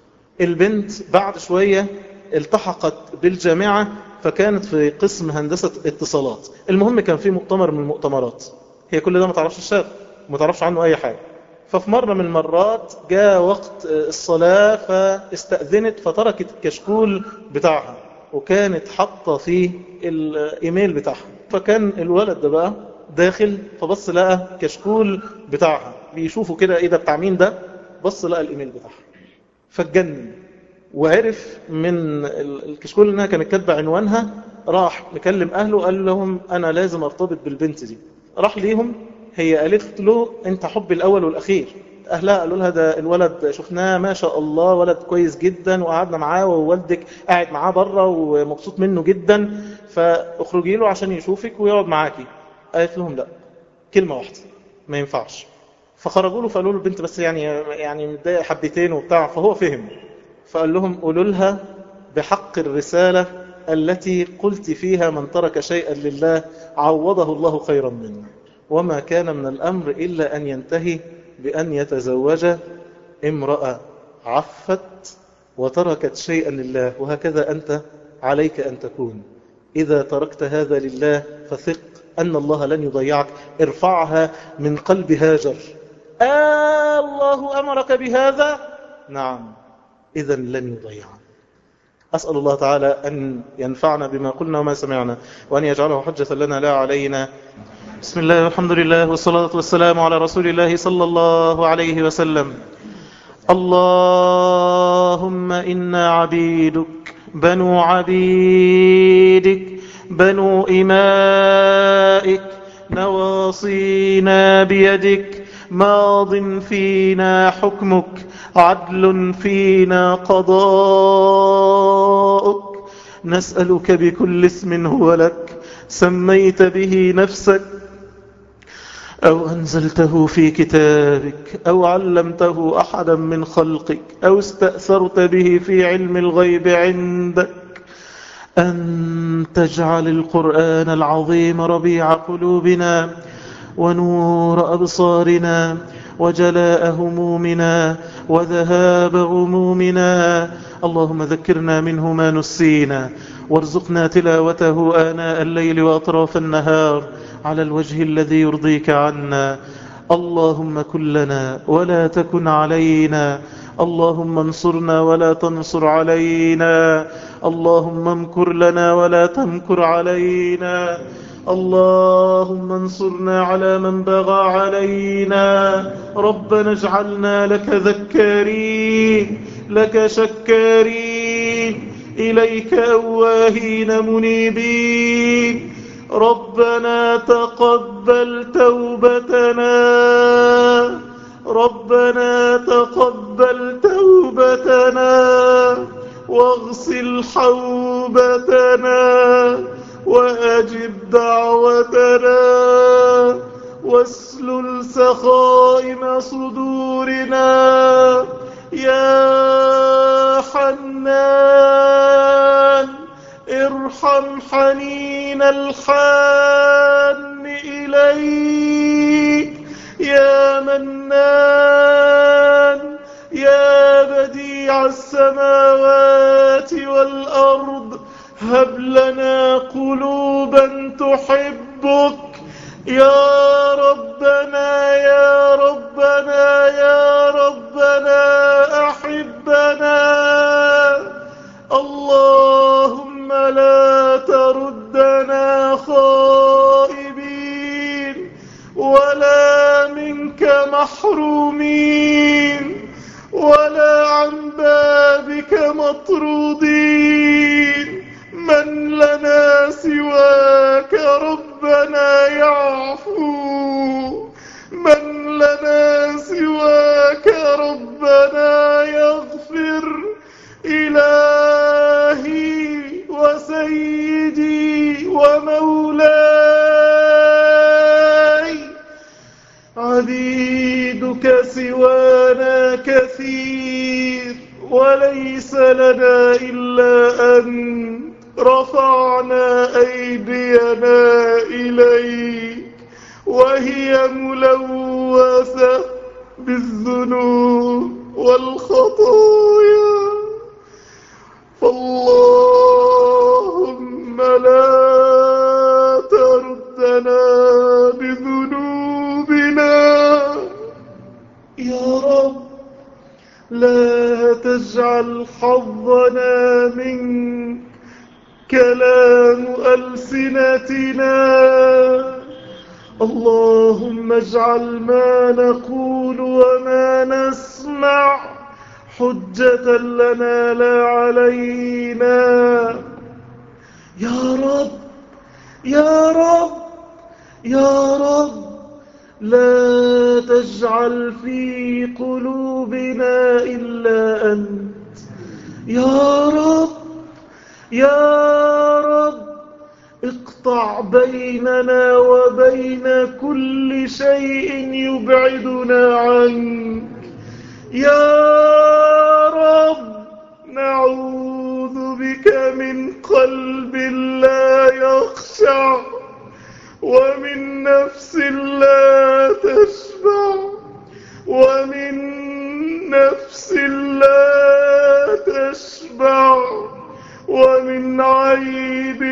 البنت بعد شوية التحقت بالجامعة، فكانت في قسم هندسة اتصالات. المهم كان في مؤتمر من المؤتمرات، هي كل ده ما تعرفش الشاب، ما تعرفش عنه أي حاجة. ففي مرة من المرات جاء وقت الصلاة فاستأذنت، فتركت الكشكول بتاعها وكانت حاطة فيه الإيميل بتاعها. فكان الولد ده بقى داخل فبص لقى كشكول بتاعها، بيشوفوا كده ايه ده بتاع مين ده، بص لقى الإيميل بتاعها فاتجنن، وعرف من الكشكول انها كانت كاتبه عنوانها. راح مكلم اهله قال لهم انا لازم ارتبط بالبنت دي. راح ليهم، هي قالت له انت حب الاول والاخير. اهلها قالوا لها ده الولد شفناه ما شاء الله ولد كويس جدا، وقعدنا معاه ووالدك قاعد معاه بره ومبسوط منه جدا، فاخرجي له عشان يشوفك ويقعد معاكي. قالت لهم لا، كلمه واحده ما ينفعش. فخرجوا له فقالوا له البنت بس يعني يعني متضايقه حبتين وبتاع، فهو فهم. فقال لهم قولوا لها بحق الرسالة التي قلت فيها من ترك شيئا لله عوضه الله خيرا منه، وما كان من الأمر إلا أن ينتهي بأن يتزوج امرأة عفت وتركت شيئا لله. وهكذا أنت عليك أن تكون، إذا تركت هذا لله فثق أن الله لن يضيعك. ارفعها من قلب هاجر. آه الله أمرك بهذا، نعم، إذا لن يضيعنا. أسأل الله تعالى أن ينفعنا بما قلنا وما سمعنا، وأن يجعله حجة لنا لا علينا. بسم الله والحمد لله والصلاة والسلام على رسول الله صلى الله عليه وسلم. اللهم إنا عبيدك بنو عبيدك بنو إمائك، نواصينا بيدك، ماض فينا حكمك، عدل فينا قضاؤك. نسألك بكل اسم هو لك سميت به نفسك أو أنزلته في كتابك أو علمته أحدا من خلقك أو استأثرت به في علم الغيب عندك، أن تجعل القرآن العظيم ربيع قلوبنا ونور أبصارنا وجلاء همومنا وذهاب غمومنا. اللهم ذكرنا منه ما نسينا، وارزقنا تلاوته آناء الليل وأطراف النهار على الوجه الذي يرضيك عنا. اللهم كن لنا ولا تكن علينا، اللهم انصرنا ولا تنصر علينا، اللهم امكر لنا ولا تمكر علينا، اللهم انصرنا على من بغى علينا. ربنا اجعلنا لك ذكارين لك شكارين إليك أواهين منيبين. ربنا تقبل توبتنا، ربنا تقبل توبتنا واغسل حوبتنا وأجب دعوتنا واسلل سخائم صدورنا يا حنان. ارحم حنين الحان إليك يا منان يا يا بديع السماوات والأرض هب لنا قلوبا تحبك يا ربنا يا ربنا يا ربنا أحبنا. اللهم لا تردنا خائبين ولا منك محرومين ولا عن بابك مطرودين. من لنا سواك ربنا يعفو، من لنا سواك ربنا يغفر. إلهي وسيدي ومولاي عبيدك سوانا كثير وليس لنا إلا أن رفعنا أيدينا إليك وهي ملوثة بالذنوب والخطايا، فاللهم لا تردنا بذنوبنا يا رب. لا تجعل حظنا منك كلام ألسنتنا. اللهم اجعل ما نقول وما نسمع حجة لنا لا علينا يا رب يا رب يا رب. لا تجعل في قلوبنا إلا أنت يا رب يا رب. اقطع بيننا وبين كل شيء يبعدنا عنك يا رب. نعوذ بك من قلب لا يخشع ومن نفس لا تشبع ومن نفس لا تشبع ومن عيب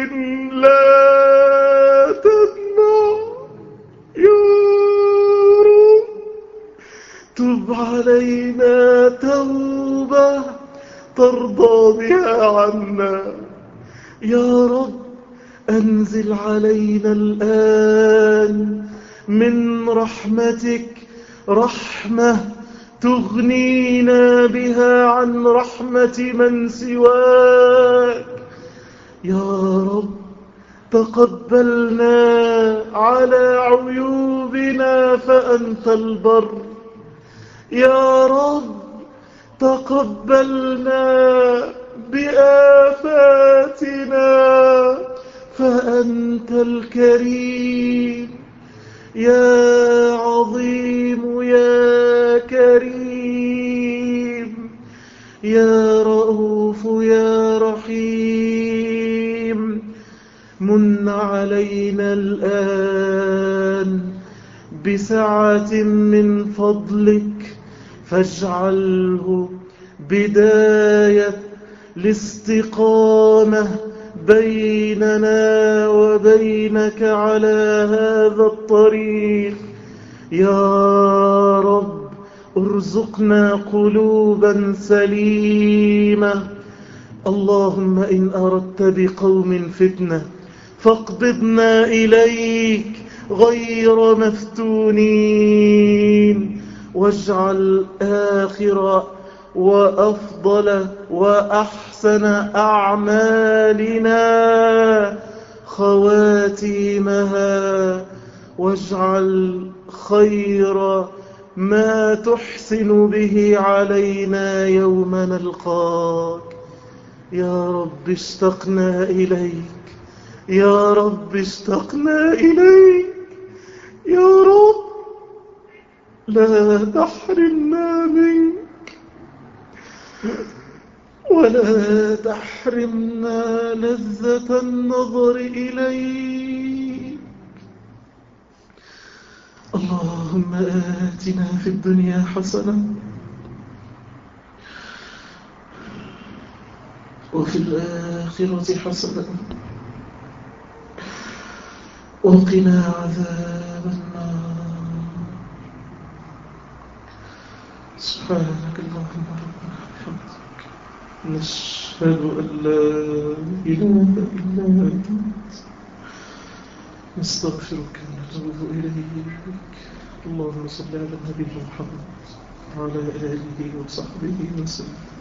لا تدمع يا رب. تب علينا توبة ترضى بها عنا يا رب. أنزل علينا الآن من رحمتك رحمة تغنينا بها عن رحمة من سواك يا رب. تقبلنا على عيوبنا فأنت البر يا رب. تقبلنا بآفاتنا فأنت الكريم يا عظيم يا كريم يا رؤوف يا رحيم. من علينا الآن بسعة من فضلك فاجعله بداية الاستقامة بيننا وبينك على هذا الطريق يا رب. ارزقنا قلوبا سليمة. اللهم إن أردت بقوم فتنة فاقبضنا إليك غير مفتونين. واجعل آخر وأفضل وأحسن أعمالنا خواتيمها، واجعل خير ما تحسن به علينا يوم نلقاك يا رب. اشتقنا إليك يا رب، اشتقنا إليك يا رب. لا تحرمنا منك ولا تحرمنا لذة النظر إليك. اللهم آتنا في الدنيا حسنة وفي الآخرة حسنة وقنا عذاب النار. سبحانك اللهم ربنا وبحمدك، نشهد أن لا إله إلا أنت، نستغفرك ونتوب إليك. اللهم صل على نبينا محمد وعلى آله وصحبه وسلم.